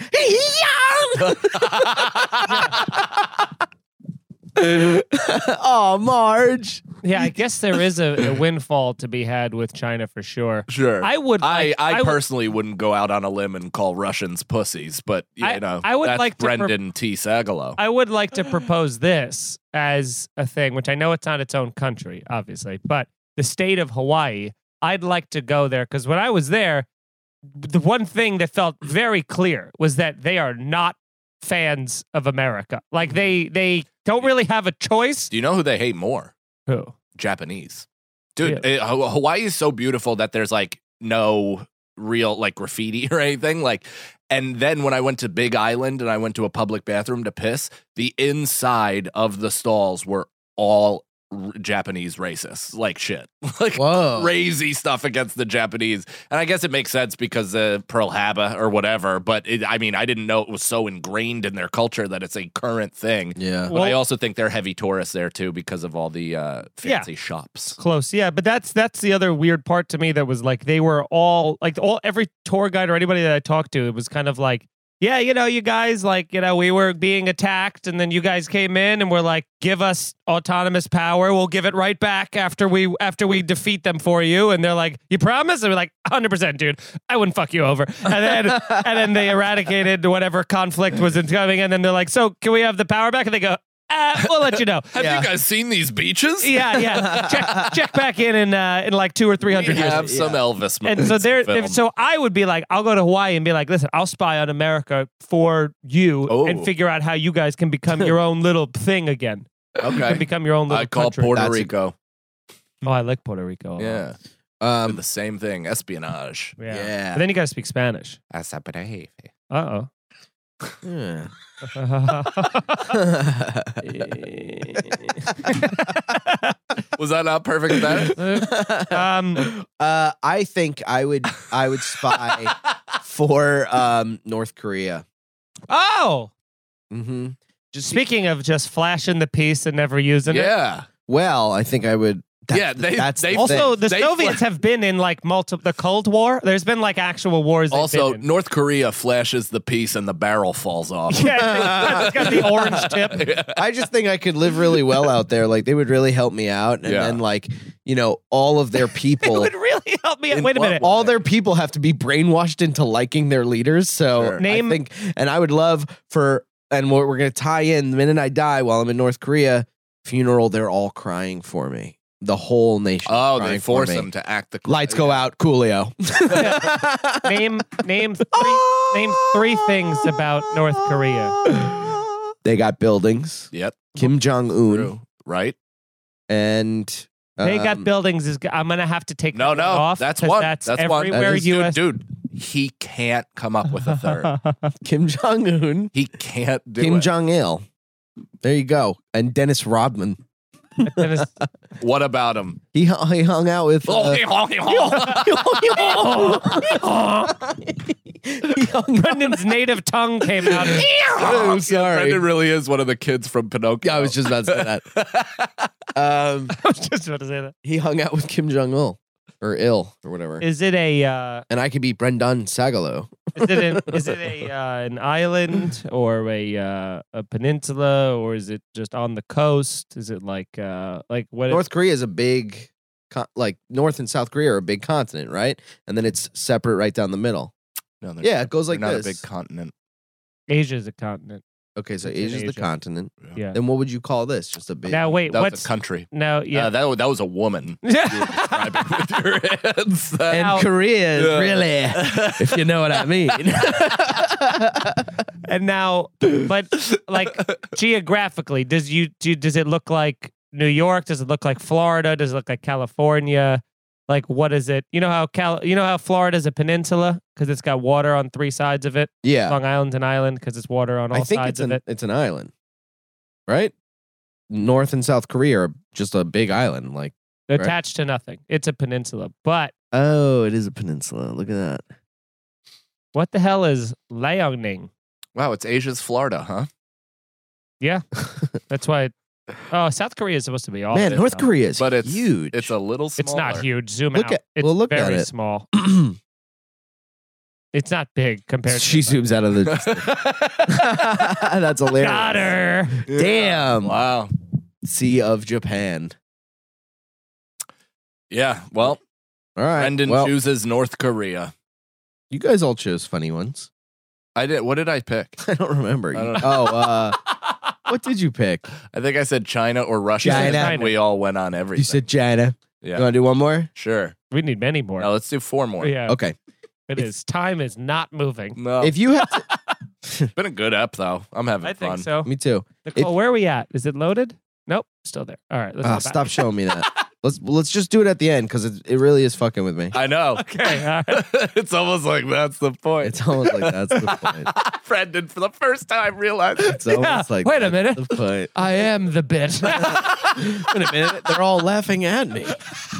oh, Marge. Yeah, I guess there is a windfall to be had with China for sure. Sure. I would. I would- personally wouldn't go out on a limb and call Russians pussies, but you know, I would that's like to Brendan T. Sagalow. I would like to propose this as a thing, which I know it's not its own country, obviously, but the state of Hawaii. I'd like to go there because when I was there, the one thing that felt very clear was that they are not fans of America. Like they don't really have a choice. Do you know who they hate more? Who? Japanese. Dude, Hawaii is so beautiful that there's like no real like graffiti or anything. Like, and then when I went to Big Island and I went to a public bathroom to piss, the inside of the stalls were all Japanese racists, like shit, like Whoa. crazy stuff against the Japanese. And I guess it makes sense because Pearl Harbor or whatever. But I mean, I didn't know it was so ingrained in their culture that it's a current thing. Yeah. But I also think they're heavy tourists there too because of all the fancy shops. Close, yeah, but that's the other weird part to me that was like they were all every tour guide or anybody that I talked to, it was kind of like, yeah, you know, you guys, like, you know, we were being attacked and then you guys came in and were like, give us autonomous power. We'll give it right back after we defeat them for you. And they're like, you promise? And we're like, 100%, dude. I wouldn't fuck you over. And then they eradicated whatever conflict was incoming. And then they're like, so can we have the power back? And they go, we'll let you know. Have you guys seen these beaches? Yeah. Check back in like 200 or 300 We years. have some Elvis And movies so to film. so I would be like, I'll go to Hawaii and be like, listen, I'll spy on America for you and figure out how you guys can become your own little thing again. Okay. Can become your own little I call country. Puerto Rico. Oh, I like Puerto Rico. Yeah. Um, The same thing. Espionage. Yeah. But then you got to speak Spanish. Uh yeah. oh. Was that not perfect Spanish? I think I would spy for North Korea. Oh, Mm-hmm. speaking of just flashing the piece and never using it. Yeah. Well, I think I would. That's they- the Also, thing. the They Soviets have been in like the Cold War. There's been like actual wars. they've Also, been in. North Korea flashes the piece and the barrel falls off. Yeah, it's got the orange tip. I just think I could live really well out there. Like they would really help me out, and Yeah. then like all of their It people. would really help me. Wait a minute. All their people have to be brainwashed into liking their leaders. So Sure. Name- I think, and I would love and what we're going to tie in the minute I die while I'm in North Korea funeral, they're all crying for me. The whole nation. Oh, crying they for force me. them to act the Lights go out, Coolio. Name three things about North Korea. They got buildings. Yep. Kim Jong Un True. Right? and They got buildings. I'm gonna have to take No, that off. that's 'cause one. That's That's one. everywhere. That is- U.S. Dude, he can't come up with a third. Kim Jong Un, He can't do Kim it. Jong Il. There you go, and Dennis Rodman. What about him? He hung out with. Brendan's native tongue came out. I'm sorry. Brendan really is one of the kids from Pinocchio. I was just about to say that. I was just about to say that. He hung out with Kim Jong Il or whatever. Is it a? And I could be Brendan Sagalo. Is it an island or a peninsula, or is it just on the coast? Is it like what? North Korea is a big, like North and South Korea are a big continent, right? And then it's separate right down the middle. No, Yeah, it goes like they're not this. a big continent. Asia is a continent. Okay, so It's in Asia's the Asia. continent. Yeah. Then what would you call this? Just a big. Now wait, That was what's a country. no? Yeah. That was a woman. You were describing with your hands. Now- Korea is Yeah. really, if you know what I mean. And now, but like geographically, does it look like New York? Does it look like Florida? Does it look like California? Like what is it? You know how Florida's a peninsula because it's got water on three sides of it. Yeah, Long Island's an island because it's water on all I think sides of it. it's an island, right? North and South Korea are just a big island. Like, right. Attached to nothing. It's a peninsula. But oh, it is a peninsula. Look at that. what the hell is Liaoning? Wow, it's Asia's Florida, huh? Yeah, that's why. South Korea is supposed to be all. Man, North Korea is But it's huge. It's a little smaller. It's not huge. Zoom Look out. at- It's well, look at very it. small. It's not big compared. She to zooms out of the. That's hilarious. Got her. Damn. Wow. Sea of Japan. Yeah. Well, All right. Brendan well, chooses North Korea. you guys all chose funny ones. I did. What did I pick? I don't remember. I don't know. Oh, what did you pick? I think I said China or Russia. China. And we all went on everything. You said China. Yeah. You want to do one more? Sure. We need many more. Now let's do 4 more. Yeah, Okay. it is. Time is not moving. No. If you have to, It's been a good ep, though. I'm having I fun. think so. me too. Nicole, where are we at? Is it loaded? Nope, still there. All right, let's go back. Stop showing me that. Let's just do it at the end because it really is fucking with me. I know. Okay, all right. It's almost like that's the point. It's almost like that's the point. Brendan, for the first time, realized It's almost like wait a that's minute. the point. I am the bit. Wait a minute. They're all laughing at me.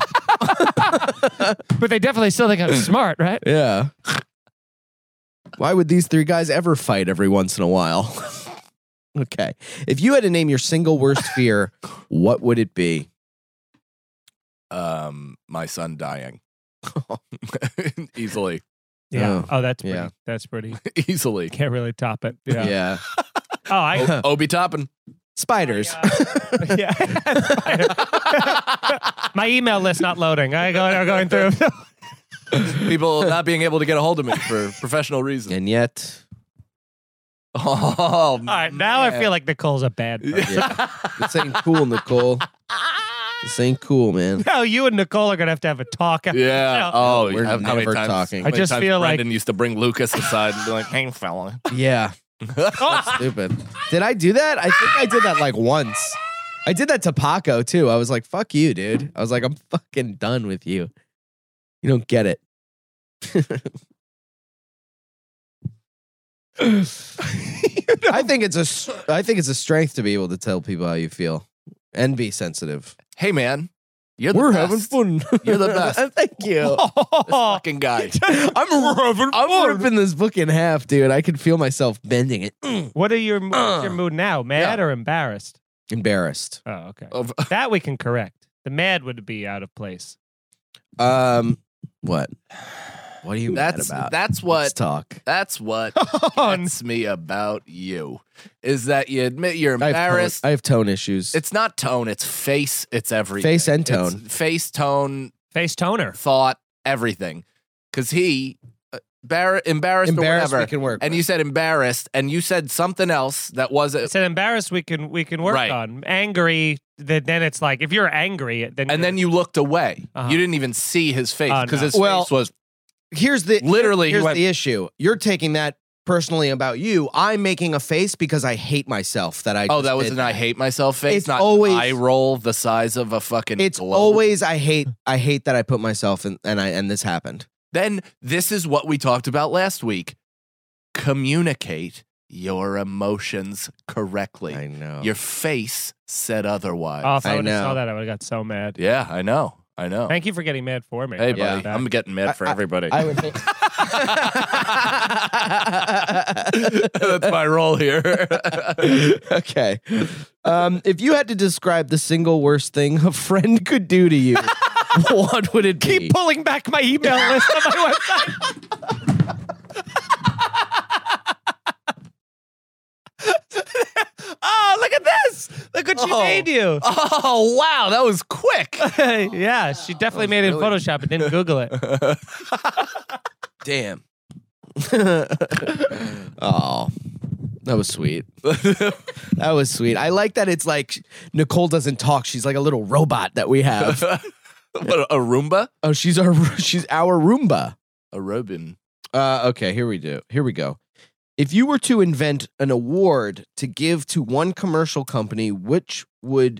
But they definitely still think I'm smart, right? Yeah. Why would these 3 guys ever fight every once in a while? Okay. If you had to name your single worst fear, what would it be? my son dying. Easily. Yeah. Oh, Oh, that's pretty. yeah. That's pretty. Easily. Can't really top it. Yeah. Yeah. Oh, I. Obi Toppin. Spiders. Yeah. My email list not loading. I'm going through. People not being able to get a hold of me for professional reasons. And yet, Oh, All right, now I feel like Nicole's a bad person. yeah. This ain't cool, Nicole. This ain't cool, man. Now you and Nicole are gonna have a talk. Yeah. No. Oh, We're how many never times- talking. how many I just times feel like- Brendan used to bring Lucas aside and be like, "Hey, fella." Yeah. Stupid. Did I do that? I think I did that like once. I did that to Paco too. I was like, fuck you, dude. I was like, I'm fucking done with you. You don't get it. I think it's a strength to be able to tell people how you feel and be sensitive. Hey, man, you're the We're best. having fun. You're the best. Thank you. This fucking guy. I'm ripping this book in half, dude. I can feel myself bending it. What are your what's your mood now? Mad or embarrassed? Embarrassed. Oh, okay. Of- That we can correct. The mad would be out of place. What? What are you mad about? That's Let's what talk. that's what gets me about you is that you admit you're embarrassed. I have tone issues. It's not tone, it's face, it's everything. Face and It's tone. face, tone, Face toner. thought, everything. Because he embarrassed or Embarrassed whatever. we can work And with. you said embarrassed, and you said something else that I wasn't. said embarrassed. We can work Right. on angry. Then it's like if you're angry, then And then you looked away. Uh-huh. You didn't even see his face Oh, because no. his Well, face was Here's the Literally, he Here's went- the issue. You're taking that personally about you. I'm making a face because I hate myself that I. Oh, just that was did an I hate myself face, It's not always- eye roll the size of a fucking It's globe. always I hate that I put myself in and this happened. Then this is what we talked about last week. Communicate your emotions correctly. I know. Your face said otherwise. Oh, if I I would have know. saw that, I would have got so mad. Yeah, I know. Thank you for getting mad for me. Hey, How about buddy, that? I'm getting mad for everybody. I would think. That's my role here. Okay. If you had to describe the single worst thing a friend could do to you, what would it be? Keep pulling back my email list on my website. Oh, look at this. Look what she made you. Oh, wow. That was quick. Yeah, she definitely made it in Photoshop and didn't Google it. Damn. Oh, that was sweet. That was sweet. I like that it's like Nicole doesn't talk. She's like a little robot that we have. What, a Roomba? Oh, she's our Roomba. A Robin. Okay, here we go. If you were to invent an award to give to one commercial company, which one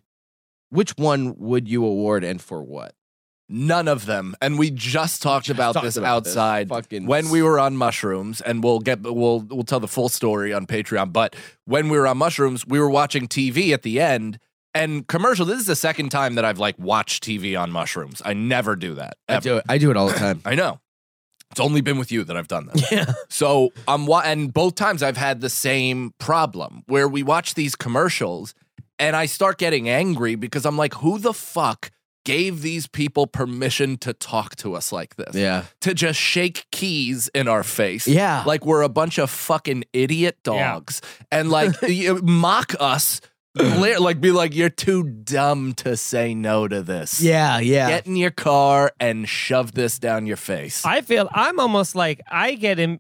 would you award and for what? None of them. And we just talked about this outside Fucking when we were on mushrooms, and we'll tell the full story on Patreon. But when we were on mushrooms, we were watching TV at the end, and commercial. This is the second time that I've like watched TV on mushrooms. I never do that. Ever. I do it all the time. I know. It's only been with you that I've done that. Yeah. So and both times I've had the same problem where we watch these commercials and I start getting angry because I'm like, who the fuck gave these people permission to talk to us like this? Yeah. To just shake keys in our face. Yeah. Like we're a bunch of fucking idiot dogs. And like mock us. Like be like, you're too dumb to say no to this. Yeah. Get in your car and shove this down your face. I feel I'm almost like I get him.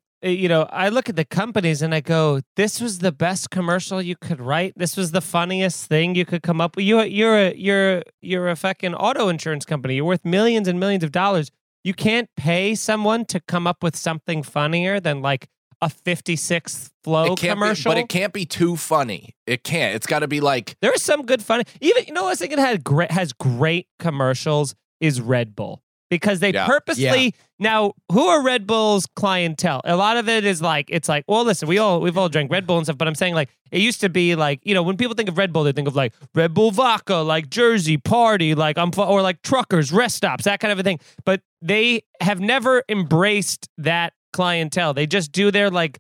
I look at the companies and I go, "This was the best commercial you could write. This was the funniest thing you could come up with. You're a fucking auto insurance company. You're worth millions and millions of dollars. You can't pay someone to come up with something funnier than like a 56th flow commercial. But it can't be too funny. It can't. It's got to be like there's some good funny. Even I think it has great commercials is Red Bull. Because they purposely now, who are Red Bull's clientele? A lot of it is like it's like, well, listen, we've all drank Red Bull and stuff, but I'm saying like it used to be like when people think of Red Bull, they think of like Red Bull vodka, like Jersey party, like or like truckers, rest stops, that kind of a thing. But they have never embraced that clientele. They just do their like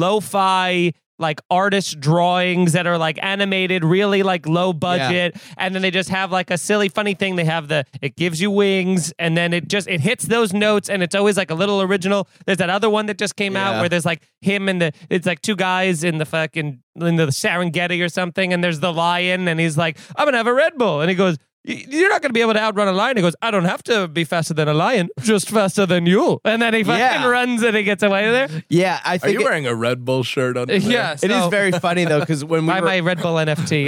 lo-fi like artist drawings that are like animated, really like low budget. And then they just have like a silly, funny thing. They have it gives you wings and then it hits those notes and it's always like a little original. There's that other one that just came out where there's like him and it's like two guys in the Serengeti or something. And there's the lion and he's like, I'm going to have a Red Bull. And he goes, you're not going to be able to outrun a lion. He goes, I don't have to be faster than a lion, just faster than you. And then he fucking runs and he gets away there. Yeah, I think. Are you wearing a Red Bull shirt on? Yes. It is very funny though, because when Buy my Red Bull NFT.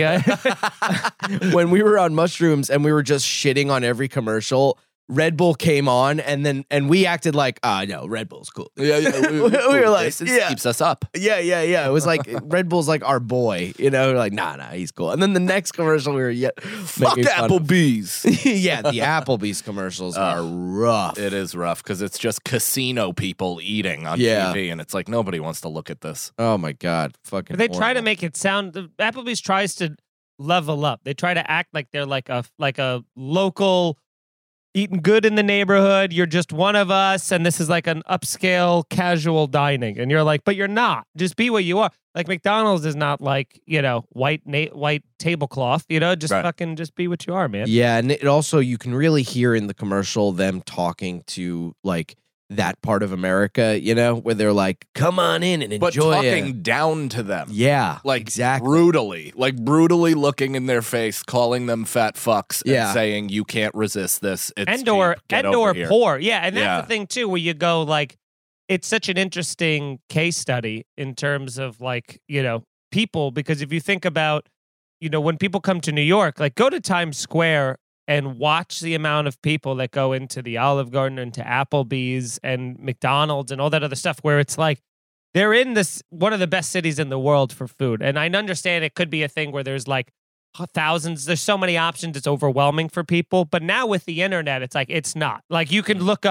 When we were on mushrooms and we were just shitting on every commercial, Red Bull came on and we acted like, no, Red Bull's cool. Yeah. We were like, This keeps us up. Yeah. It was like Red Bull's like our boy, We're like, nah, he's cool. And then the next commercial we were Fuck Applebee's. Yeah, the Applebee's commercials are rough. It is rough because it's just casino people eating on TV, and it's like nobody wants to look at this. Oh my god, fucking. But they try to make it sound. Applebee's tries to level up. They try to act like they're like a local. Eating good in the neighborhood, you're just one of us, and this is like an upscale casual dining, and you're like, but you're not. Just be what you are. Like McDonald's is not like white tablecloth. Fucking just be what you are, man. Yeah, and it also you can really hear in the commercial them talking to like that part of America, where they're like, come on in and enjoy but talking down to them. Yeah, like exactly. brutally looking in their face, calling them fat fucks and saying you can't resist this. It's and cheap. or Here. poor. Yeah, and that's the thing too, where you go like, it's such an interesting case study in terms of like, people, because if you think about, when people come to New York, like go to Times Square and watch the amount of people that go into the Olive Garden, into Applebee's and McDonald's and all that other stuff, where it's like they're in this one of the best cities in the world for food. And I understand it could be a thing where there's like thousands, there's so many options, it's overwhelming for people. But now with the internet, it's like it's not. Like you can look up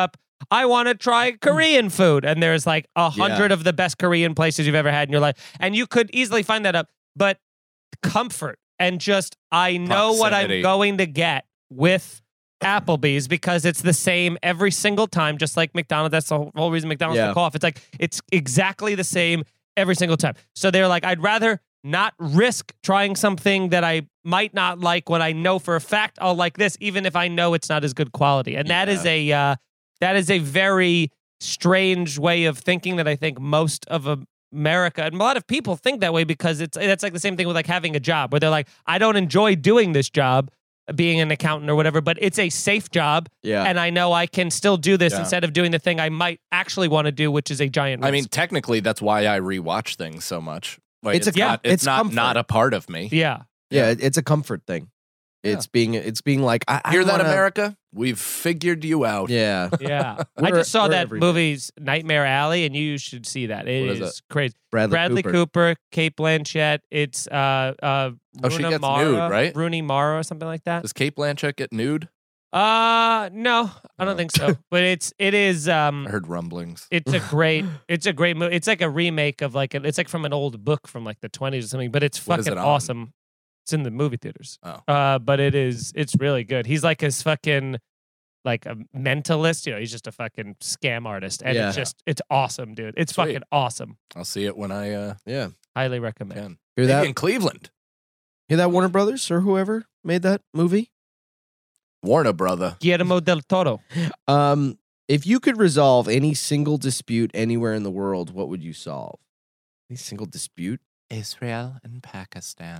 I want to try Korean food. And there's like 100 of the best Korean places you've ever had in your life. And you could easily find that up. But comfort and just, I know what I'm Proximity. going to get with Applebee's because it's the same every single time, just like McDonald's. That's the whole reason McDonald's took off. It's like, it's exactly the same every single time. So they're like, I'd rather not risk trying something that I might not like when I know for a fact I'll like this, even if I know it's not as good quality. And that is a very strange way of thinking that I think most of America and a lot of people think that way because that's like the same thing with like having a job where they're like, I don't enjoy doing this job, being an accountant or whatever, but it's a safe job. Yeah. And I know I can still do this instead of doing the thing I might actually want to do, which is a giant risk. I mean, technically, that's why I rewatch things so much. Like, It's it's comfort. not a part of me. yeah. It's a comfort thing. It's being like, I Hear that, wanna- America? We've figured you out. Yeah. Yeah. I We're- just saw we're that every day. movie's Nightmare Alley, and you should see that. It What is is crazy. Bradley Cooper, Kate Blanchett. It's she Rooney gets Mara, nude, right? Rooney Mara or something like that. Does Kate Blanchett get nude? No, I don't think so. But it is I heard rumblings. it's a great movie. It's like a remake of it's like from an old book from like the 20s or something, but it's What is fucking it on? awesome. It's in the movie theaters. Oh. But it's really good. He's like his fucking like a mentalist, he's just a fucking scam artist. And it's awesome, dude. It's Sweet. fucking awesome. I'll see it when I Highly recommend. can. Hear Maybe that? in Cleveland. Hear that, Warner Brothers or whoever made that movie? Warner Brother. Guillermo del Toro. If you could resolve any single dispute anywhere in the world, what would you solve? Any single dispute? Israel and Pakistan.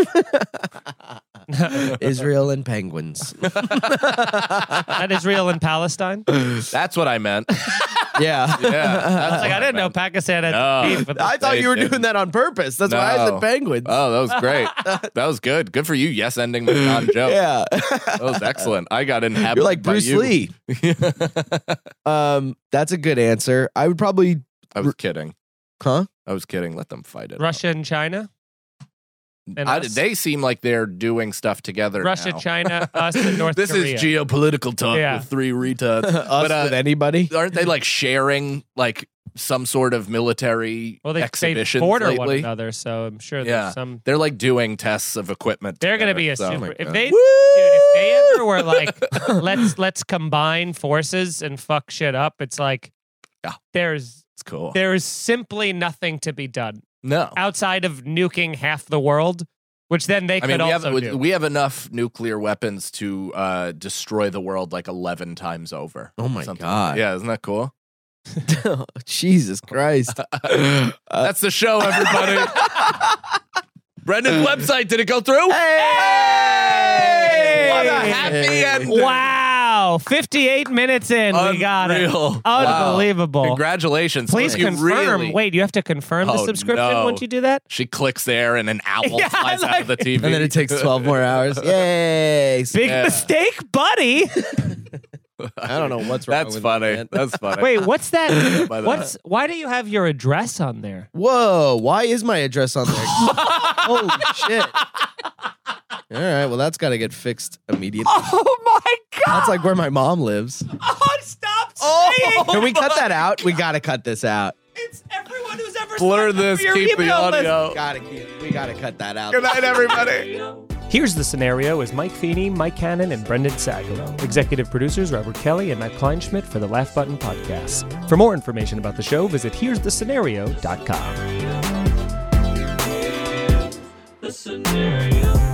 Israel and penguins. That Israel and Palestine. That's what I meant. Yeah. Yeah. I was like, I didn't know Pakistan had No. beef with I thought you were They doing that on purpose. That's why I No. said penguins. Oh, that was great. That was good. Good for you. Yes, ending with non-joke. Yeah. That was excellent. I got inhabited. You're like by Bruce you. Lee. That's a good answer. I would probably, I was kidding. huh? I was kidding. Let them fight it. Russia and China. And us. They seem like they're doing stuff together. Russia, now. China, us, and North This Korea. is geopolitical talk Yeah. with three retards. Us with anybody? Aren't they like sharing like some sort of military Well, they exhibitions border one lately? another, so I'm sure Yeah. there's some. They're like doing tests of equipment. They're going to be together, a so- super. If Yeah. they, dude, if they ever were like, let's combine forces and fuck shit up, it's like, Yeah. there's It's cool. there is simply nothing to be done No. outside of nuking half the world, which then they I could mean, also do. we have enough nuclear weapons to destroy the world like 11 times over. Oh my Something God. like that. Yeah, isn't that cool? Jesus Christ. That's the show, everybody. Brendan's website, did it go through? Hey! What a happy ending. Wow, 58 minutes in, we got it. Unreal. Unbelievable. Wow. Congratulations. Please You confirm. really- Wait, you have to confirm the Oh, subscription no. once you do that? She clicks there and an owl Yeah, flies out of the TV. And then it takes 12 more hours. Yay. Big Yeah. mistake, buddy. I don't know what's wrong That's with funny. me, man. That's funny. Wait, what's that? By that. Why do you have your address on there? Whoa, why is my address on there? Holy shit. All right, well, that's got to get fixed immediately. Oh my god! That's like where my mom lives. Oh, stop saying Can we cut that out? We got to cut this out. it's everyone who's ever Blur signed up this, for your keep the email list. audio. We got to cut that out. Good night, everybody. Here's the Scenario is Mike Feeney, Mike Cannon, and Brendan Sagalow. Executive producers Robert Kelly and Matt Kleinschmidt for the Laugh Button Podcast. For more information about the show, visit here'sthescenario.com. The scenario.